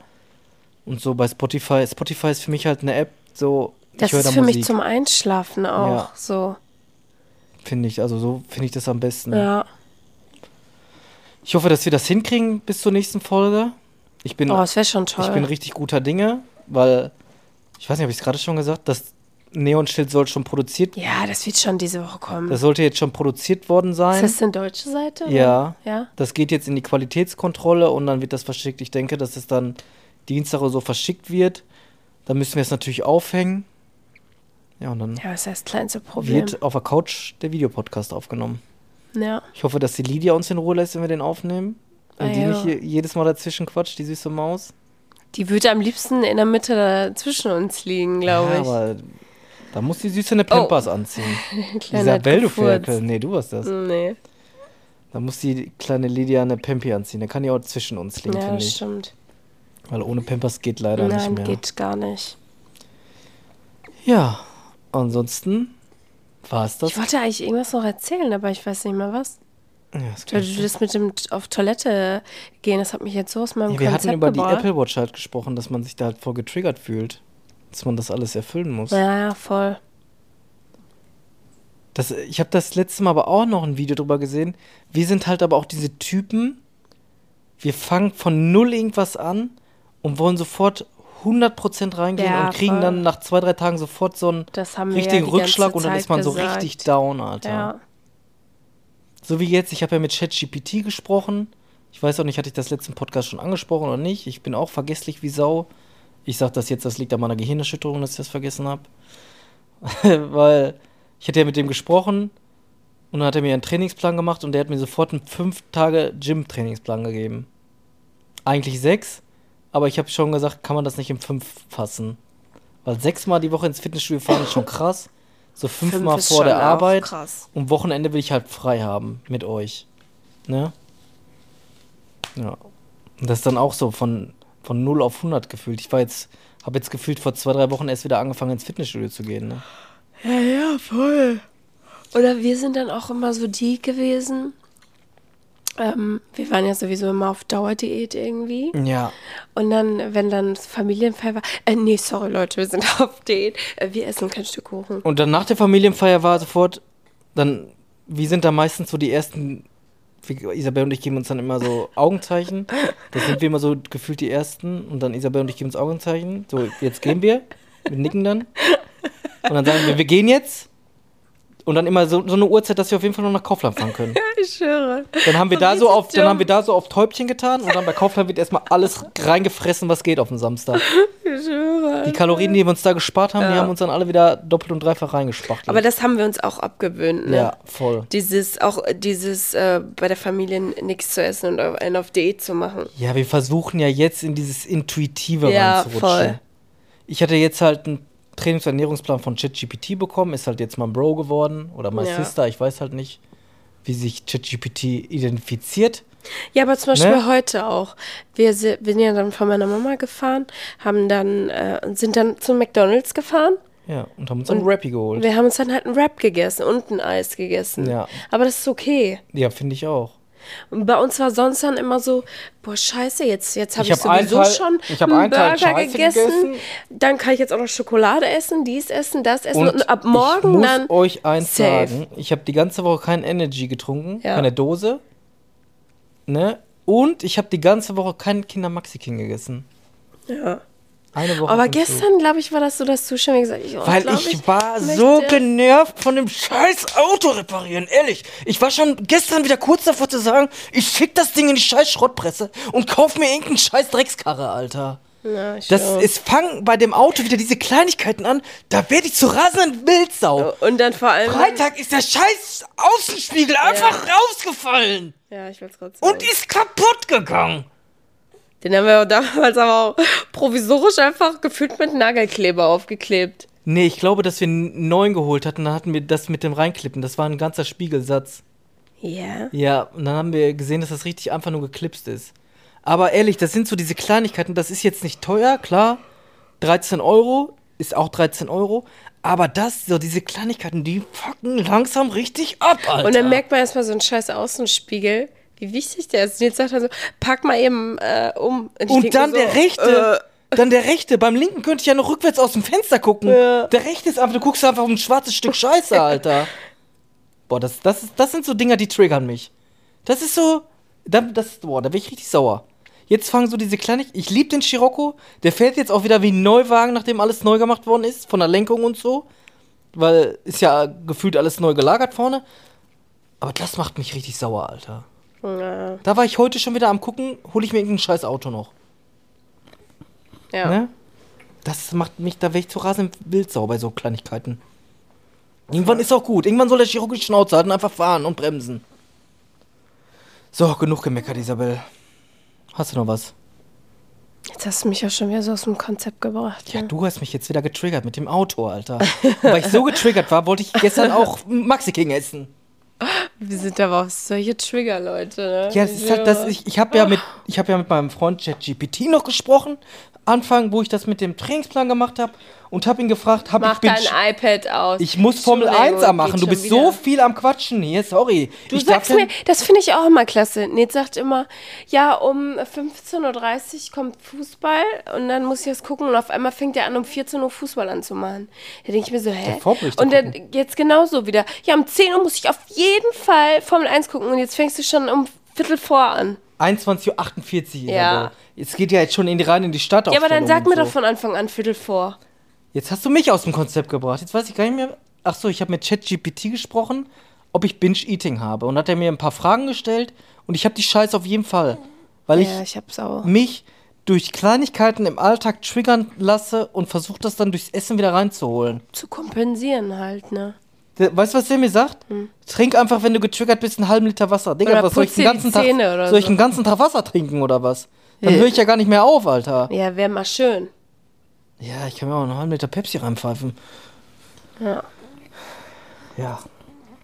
Und so bei Spotify. Spotify ist für mich halt eine App, so, Das ich höre ist da für mich Musik, zum Einschlafen auch Ja. so. finde ich. Also so finde ich das am besten. Ja. Ich hoffe, dass wir das hinkriegen bis zur nächsten Folge. Ich bin, Oh, das wäre schon toll. ich bin richtig guter Dinge, weil, ich weiß nicht, habe ich es gerade schon gesagt, das Neonschild soll schon produziert, ja, das wird schon diese Woche kommen. das sollte jetzt schon produziert worden Ist sein. das eine deutsche Seite? oder? Ja. Ja. Das geht jetzt in die Qualitätskontrolle und dann wird das verschickt. Ich denke, dass es dann Dienstag oder so verschickt wird. Dann müssen wir es natürlich aufhängen. Ja, und dann Ja, das ist das kleinste Problem. wird auf der Couch der Videopodcast aufgenommen. Ja. Ich hoffe, dass die Lydia uns in Ruhe lässt, wenn wir den aufnehmen. Und Ah, die ja. nicht je- jedes Mal dazwischen quatscht, die süße Maus. Die würde am liebsten in der Mitte da zwischen uns liegen, glaube ja, ich. aber da muss die Süße eine Pampers anziehen. Kleiner Isabel, du Gefurz. Ferkel. Nee, du warst das. Nee. Da muss die kleine Lydia eine Pampi anziehen. Dann kann die auch zwischen uns liegen, Ja, finde das ich. stimmt. Weil ohne Pampers geht leider nicht Nein, mehr. geht gar nicht. Ja, ansonsten war es das. Ich wollte eigentlich irgendwas noch erzählen, aber ich weiß nicht mehr was. Ja, das Du, kann- du das mit dem auf Toilette gehen, das hat mich jetzt so aus meinem ja, wir Konzept hatten über die gebracht. Apple Watch halt gesprochen, dass man sich da halt voll getriggert fühlt. Dass man das alles erfüllen muss. Ja, ja, voll. Das, ich habe das letzte Mal aber auch noch ein Video drüber gesehen. Wir sind halt aber auch diese Typen, wir fangen von null irgendwas an und wollen sofort hundert Prozent reingehen Ja, und kriegen voll. dann nach zwei, drei Tagen sofort so einen Das haben wir richtigen ja die Rückschlag ganze und dann Zeit ist man so gesagt. richtig down, Alter. Ja. So wie jetzt, ich habe ja mit ChatGPT gesprochen. Ich weiß auch nicht, hatte ich das letzten Podcast schon angesprochen oder nicht. Ich bin auch vergesslich wie Sau. Ich sag das jetzt, das liegt an meiner Gehirnerschütterung, dass ich das vergessen habe. Weil ich hatte ja mit dem gesprochen und dann hat er mir einen Trainingsplan gemacht und der hat mir sofort einen fünf Tage Gym-Trainingsplan gegeben. Eigentlich sechs, aber ich habe schon gesagt, kann man das nicht in fünf fassen. Weil sechsmal die Woche ins Fitnessstudio fahren ist schon krass. So fünfmal Fünf ist vor schon der auch Arbeit. krass. Und Wochenende will ich halt frei haben mit euch. Ne? Ja. Und das ist dann auch so von, von null auf hundert gefühlt. Ich war jetzt, habe jetzt gefühlt vor zwei, drei Wochen erst wieder angefangen ins Fitnessstudio zu gehen. Ne? Ja, ja, voll. Oder wir sind dann auch immer so die gewesen. Ähm, wir waren ja sowieso immer auf Dauerdiät irgendwie. Ja. Und dann, wenn dann Familienfeier war, äh, nee, sorry Leute, wir sind auf Diät. Äh, wir essen kein Stück Kuchen. Und dann nach der Familienfeier war sofort, dann, wie sind da meistens so die ersten, Isabel und ich geben uns dann immer so Augenzeichen. Da sind wir immer so gefühlt die Ersten. Und dann Isabel und ich geben uns Augenzeichen. So, jetzt gehen wir. Wir nicken dann. Und dann sagen wir, wir gehen jetzt. Und dann immer so, so eine Uhrzeit, dass wir auf jeden Fall noch nach Kaufland fahren können. Ich schwöre. Dann haben wir da so auf, dann haben wir da so auf Täubchen getan und dann bei Kaufland wird erstmal alles reingefressen, was geht auf den Samstag. Ich schwöre. Die Kalorien, die wir uns da gespart haben, Ja. die haben uns dann alle wieder doppelt und dreifach reingespachtelt. Aber das haben wir uns auch abgewöhnt, ne? Ja, voll. Dieses, auch dieses äh, bei der Familie nichts zu essen und einen auf Diät zu machen. Ja, wir versuchen ja jetzt in dieses Intuitive Ja, reinzurutschen. voll. Ich hatte jetzt halt einen Trainings- und Ernährungsplan von ChatGPT bekommen, ist halt jetzt mein Bro geworden oder my Ja. Sister, ich weiß halt nicht, wie sich ChatGPT identifiziert. Ja, aber zum Beispiel Ne? heute auch. Wir si- wir sind ja dann von meiner Mama gefahren, haben dann, äh, sind dann zum McDonalds gefahren. Ja, und haben uns einen Rappy geholt. Wir haben uns dann halt ein Wrap gegessen und ein Eis gegessen. Ja. Aber das ist okay. Ja, finde ich auch. Und bei uns war sonst dann immer so, boah, scheiße, jetzt, jetzt habe Ich ich, hab einen sowieso Teil- schon ich hab einen einen Teil Burger Scheiße gegessen. gegessen. Dann kann ich jetzt auch noch Schokolade essen, dies essen, das essen. Und, ab ich morgen muss dann euch eins safe. sagen, ich habe die ganze Woche kein Energy getrunken, Ja. keine Dose, ne? Und ich habe die ganze Woche keinen Kinder Maxi King gegessen. Ja. Eine Woche. Aber zum Stück. gestern, glaube ich, war das so, dass du schon gesagt hast, oh, Weil glaub ich, war möchte- so genervt von dem scheiß Auto reparieren, ehrlich. Ich war schon gestern wieder kurz davor zu sagen, ich schick das Ding in die scheiß Schrottpresse und kauf mir irgendeinen scheiß Dreckskarre, Alter. Ja, ich Das auch. ist, fangen bei dem Auto wieder diese Kleinigkeiten an, da werde ich zur rasenden Wildsau. Und dann vor allem. Freitag ist der scheiß Außenspiegel einfach rausgefallen Ja, ich will es gerade sagen. und ist kaputt gegangen. Den haben wir damals aber auch provisorisch einfach gefühlt mit Nagelkleber aufgeklebt. Nee, ich glaube, dass wir einen neuen geholt hatten, dann hatten wir das mit dem Reinklippen. Das war ein ganzer Spiegelsatz. Ja. Ja, und dann haben wir gesehen, dass das richtig einfach nur geklipst ist. Aber ehrlich, das sind so diese Kleinigkeiten, das ist jetzt nicht teuer, klar. dreizehn Euro ist auch dreizehn Euro. Aber das, so diese Kleinigkeiten, die fucken langsam richtig ab, Alter. Und dann merkt man erstmal so einen scheiß Außenspiegel, wie wichtig der ist. Und jetzt sagt er so, pack mal eben äh, um. ich Und denk dann mir so, der rechte, dann der rechte. Beim linken könnte ich ja noch rückwärts aus dem Fenster gucken. Ja. Der rechte ist einfach, du guckst einfach auf ein schwarzes Stück Scheiße, Alter. Boah, das, das, ist, das sind so Dinger, die triggern mich. Das ist so, da, das, boah, da bin ich richtig sauer. Jetzt fangen so diese kleinen, ich liebe den Scirocco, der fährt jetzt auch wieder wie ein Neuwagen, nachdem alles neu gemacht worden ist, von der Lenkung und so. Weil ist ja gefühlt alles neu gelagert vorne. Aber das macht mich richtig sauer, Alter. Ja. Da war ich heute schon wieder am gucken, hole ich mir irgendein scheiß Auto noch. Ja. Ne? Das macht mich, da werde ich zu rasend wildsau bei so Kleinigkeiten. Irgendwann ist auch gut. Irgendwann soll der Chirurg die Schnauze halten, einfach fahren und bremsen. So, genug gemeckert, Isabel. Hast du noch was? Jetzt hast du mich ja schon wieder so aus dem Konzept gebracht. Ja, ne? du hast mich jetzt wieder getriggert mit dem Auto, Alter. Weil ich so getriggert war, wollte ich gestern auch Maxi King essen. Wir sind aber auch solche Trigger, Leute. Ne? Ja, es ist halt, das, ich, ich habe ja mit, ich habe ja mit meinem Freund ChatGPT noch gesprochen, Anfang, wo ich das mit dem Trainingsplan gemacht habe und habe ihn gefragt, hab Mach ich bin dein iPad aus. ich muss Formel Entschuldigung, eins machen, geht du schon bist wieder. so viel am Quatschen hier, sorry. Du ich darf sagst mir, ja- das finde ich auch immer klasse. Ned sagt immer, ja, um fünfzehn Uhr dreißig kommt Fußball und dann muss ich das gucken und auf einmal fängt er an, um vierzehn Uhr Fußball anzumachen. Da denke ich mir so, hä? Der Vorberichte Und dann gucken. jetzt genauso wieder. Ja, um zehn Uhr muss ich auf jeden Fall Formel eins gucken und jetzt fängst du schon um Viertel vor an. einundzwanzig Uhr achtundvierzig. Ja. Isabel. Jetzt geht ja jetzt schon in die, rein in die Stadt. Ja, aber dann sag mir doch von Anfang an Viertel vor. Jetzt hast du mich aus dem Konzept gebracht. Jetzt weiß ich gar nicht mehr. Ach so, ich habe mit ChatGPT gesprochen, ob ich Binge-Eating habe. Und hat er mir ein paar Fragen gestellt und ich habe die Scheiße auf jeden Fall. Weil Ja, ich ich hab's auch. mich durch Kleinigkeiten im Alltag triggern lasse und versuche das dann durchs Essen wieder reinzuholen. Zu kompensieren halt, ne? Der, weißt du, was der mir sagt? Trink einfach, wenn du getriggert bist, einen halben Liter Wasser. Digga, Oder was soll ich putz den dir ganzen die Tag, Zähne oder soll ich so. den ganzen Tag Wasser trinken oder was? Dann Ja. höre ich ja gar nicht mehr auf, Alter. Ja, wäre mal schön. Ja, ich kann mir auch einen halben Liter Pepsi reinpfeifen. Ja. Ja.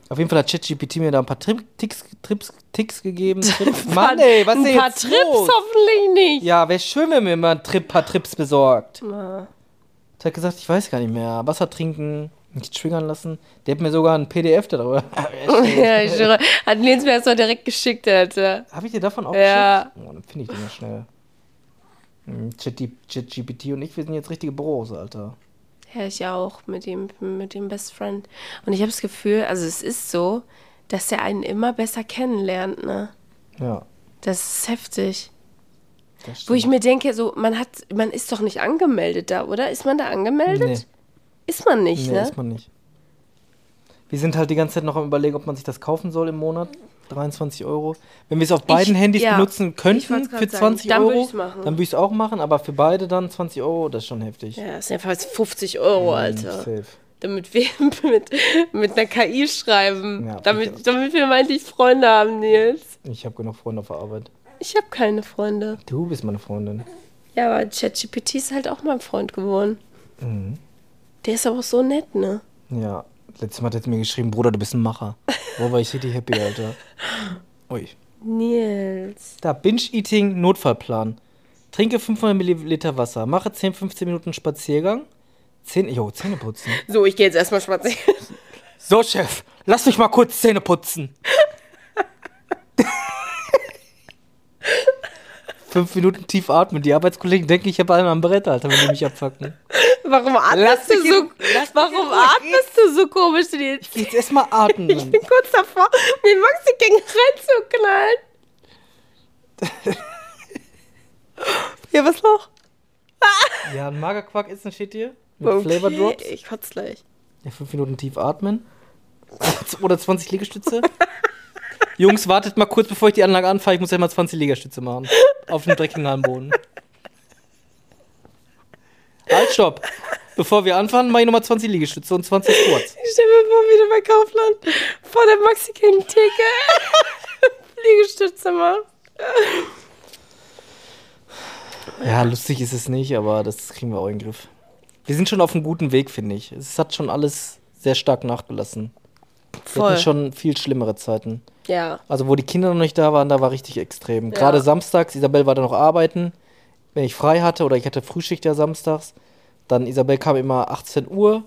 Auf jeden Fall hat ChatGPT mir da ein paar Tri- Ticks, Trips, Ticks gegeben. Trips. Mann, ey, was ist denn Ein paar jetzt Trips los? hoffentlich nicht. Ja, wäre schön, wenn mir mal ein Trip, paar Trips besorgt. Ja. Der hat gesagt, ich weiß gar nicht mehr. Wasser trinken, nicht triggern lassen. Der hat mir sogar ein P D F darüber. Ja, ich schwöre. Hat Nils mir das mal direkt geschickt, Alter. Habe ich dir davon auch Ja. geschickt? Oh, dann finde ich den ja schnell. Hm, ChatGPT und ich, wir sind jetzt richtige Bros, Alter. Ja, ich auch mit dem, mit dem Best Friend. Und ich habe das Gefühl, also es ist so, dass der einen immer besser kennenlernt, ne? Ja. Das ist heftig. Das stimmt. Wo ich mir denke, so, man hat, man ist doch nicht angemeldet da, oder? Ist man da angemeldet? Nee. Ist man nicht, Nee, ne? ist man nicht. Wir sind halt die ganze Zeit noch am Überlegen, ob man sich das kaufen soll im Monat. dreiundzwanzig Euro. Wenn wir es auf beiden Ich- Handys ja. benutzen Ich könnten wollt's grad für sagen. zwanzig Dann würd Euro, ich's machen. dann würde ich es auch machen, aber für beide dann zwanzig Euro, das ist schon heftig. Ja, das sind ja fast fünfzig Euro, Mm, Alter. Safe. Damit wir mit, mit einer K I schreiben. Ja, damit, ich- damit wir mal endlich Freunde haben, Nils. Ich habe genug Freunde auf der Arbeit. Ich habe keine Freunde. Du bist meine Freundin. Ja, aber ChatGPT ist halt auch mein Freund geworden. Mhm. Der ist aber auch so nett, ne? Ja, letztes Mal hat er mir geschrieben, Bruder, du bist ein Macher. Boah, war ich richtig happy, Alter. Ui. Nils. Da, Binge-Eating, Notfallplan. Trinke fünfhundert Milliliter Wasser. Mache zehn, fünfzehn Minuten Spaziergang. Zähne, jo, Zähne putzen. So, ich gehe jetzt erstmal spazieren. So, Chef, lass mich mal kurz Zähne putzen. Fünf Minuten tief atmen. Die Arbeitskollegen denken, ich habe einen am Brett, Alter, wenn die mich abfacken. Warum atmest Lass du mich so, in- lass mich warum in Ruhe. atmest du so komisch, Nils? Jetzt erstmal atmen. Ich bin kurz davor, mir Maxi gegen reinzuknallen. Ja, was noch? Ja, ein Magerquark essen steht hier. Mit Flavor Drops. Ich kotze gleich. Ja, fünf Minuten tief atmen. Oder zwanzig Liegestütze. Jungs, wartet mal kurz, bevor ich die Anlage anfahre. Ich muss ja mal zwanzig Liegestütze machen. Auf dem dreckigen Hallenboden. Halt, stopp. Bevor wir anfangen, mache ich nochmal zwanzig Liegestütze und zwanzig Squats. Ich stelle mir vor, wie du bei Kaufland vor der Maxi King Theke Liegestütze machst. Ja, lustig ist es nicht, aber das kriegen wir auch in den Griff. Wir sind schon auf einem guten Weg, finde ich. Es hat schon alles sehr stark nachgelassen. Wir Voll. hatten schon viel schlimmere Zeiten. Ja. Also wo die Kinder noch nicht da waren, da war richtig extrem. Gerade Ja. samstags, Isabel war da noch arbeiten, wenn ich frei hatte oder ich hatte Frühschicht ja samstags. Dann Isabel kam immer achtzehn Uhr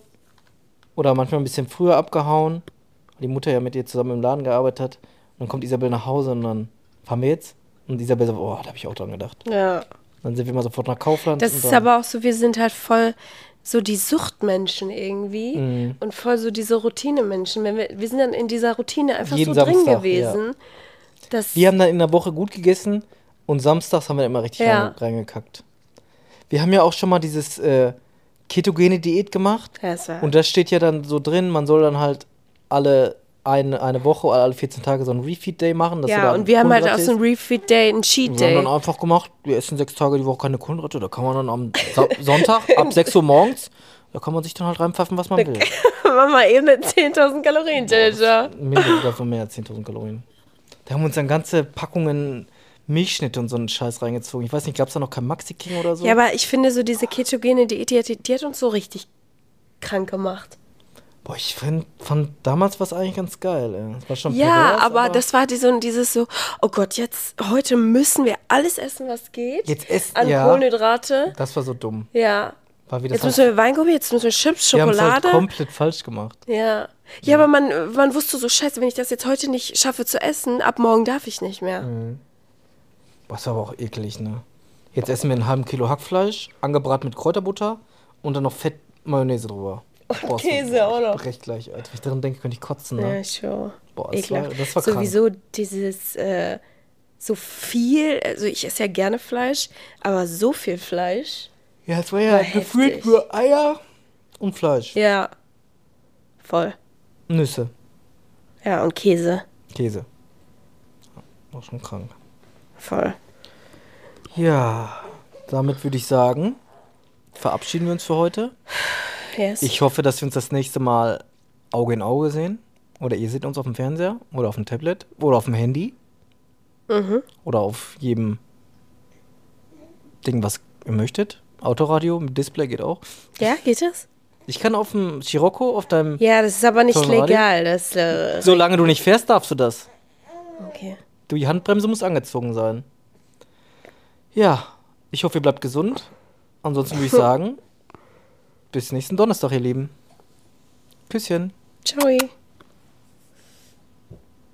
oder manchmal ein bisschen früher abgehauen, weil die Mutter ja mit ihr zusammen im Laden gearbeitet hat. Und dann kommt Isabel nach Hause und dann fahren wir jetzt. Und Isabel so, oh, da habe ich auch dran gedacht. Ja. Dann sind wir mal sofort nach Kaufland. Das und ist dann, aber auch so, wir sind halt voll so die Suchtmenschen irgendwie Mhm. und voll so diese Routinemenschen. Wenn wir, wir sind dann in dieser Routine einfach Jeden so drin Samstag, gewesen. Dass, Wir haben dann in der Woche gut gegessen und samstags haben wir immer richtig Ja. rein- reingekackt. Wir haben ja auch schon mal dieses äh, ketogene Diät gemacht. ja, es war, Und da steht ja dann so drin, man soll dann halt alle eine, eine Woche oder alle vierzehn Tage so einen Refeed-Day machen. dass du ja, da und wir haben halt Kohlenhydrate auch so einen Refeed Day, einen Cheat isst. Wir haben Day. dann einfach gemacht, wir essen sechs Tage die Woche keine Kohlenhydrate. Da kann man dann am Sa Sonntag ab sechs Uhr morgens, da kann man sich dann halt reinpfeifen, was man will. Machen wir eben eine zehntausend Kalorien Challenge. Mindestens davon mehr als zehntausend Kalorien. Da haben wir uns dann ganze Packungen Milchschnitte und so einen Scheiß reingezogen. Ich weiß nicht, gab es da noch kein Maxi King oder so? Ja, aber ich finde so diese ketogene Diät, die hat, die hat uns so richtig krank gemacht. Boah, ich find, fand damals was eigentlich ganz geil. Ey. Das war schon Ja, pervers, aber, das war die, so, dieses so, oh Gott, jetzt, heute müssen wir alles essen, was geht. Jetzt essen, An ja. Kohlenhydrate. Das war so dumm. Ja. War wie das Jetzt müssen wir Weingummi, jetzt müssen wir Chips, wir haben es Schokolade. halt komplett falsch gemacht. ja. Ja, aber man, man wusste so, scheiße, wenn ich das jetzt heute nicht schaffe zu essen, ab morgen darf ich nicht mehr. Mhm. Boah, das war aber auch eklig, ne? Jetzt essen wir einen halben Kilo Hackfleisch, angebraten mit Kräuterbutter und dann noch Fett Mayonnaise drüber. Boah, das Käse war- auch noch. Recht gleich, Alter. Wenn ich daran denke, könnte ich kotzen, Ja, ne? schon. Boah, das war, Ekelhaft. das war krank. Sowieso dieses, äh, so viel, also ich esse ja gerne Fleisch, aber so viel Fleisch, Ja, es war ja War gefühlt heftig. nur Eier und Fleisch. ja, voll. Nüsse, Ja, und Käse, Käse. War schon krank. voll. Ja, damit würde ich sagen, verabschieden wir uns für heute. Yes. Ich hoffe, dass wir uns das nächste Mal Auge in Auge sehen. Oder ihr seht uns auf dem Fernseher oder auf dem Tablet oder auf dem Handy. Mhm. Oder auf jedem Ding, was ihr möchtet. Autoradio mit Display geht auch. Ja, geht das? Ich kann auf dem Scirocco, auf deinem... Ja, das ist aber nicht tollen Rad- legal. Das, äh, Solange du nicht fährst, darfst du das. okay. Du, die Handbremse muss angezogen sein. Ja, ich hoffe, ihr bleibt gesund. Ansonsten würde ich sagen, bis nächsten Donnerstag, ihr Lieben. Küsschen. Ciao.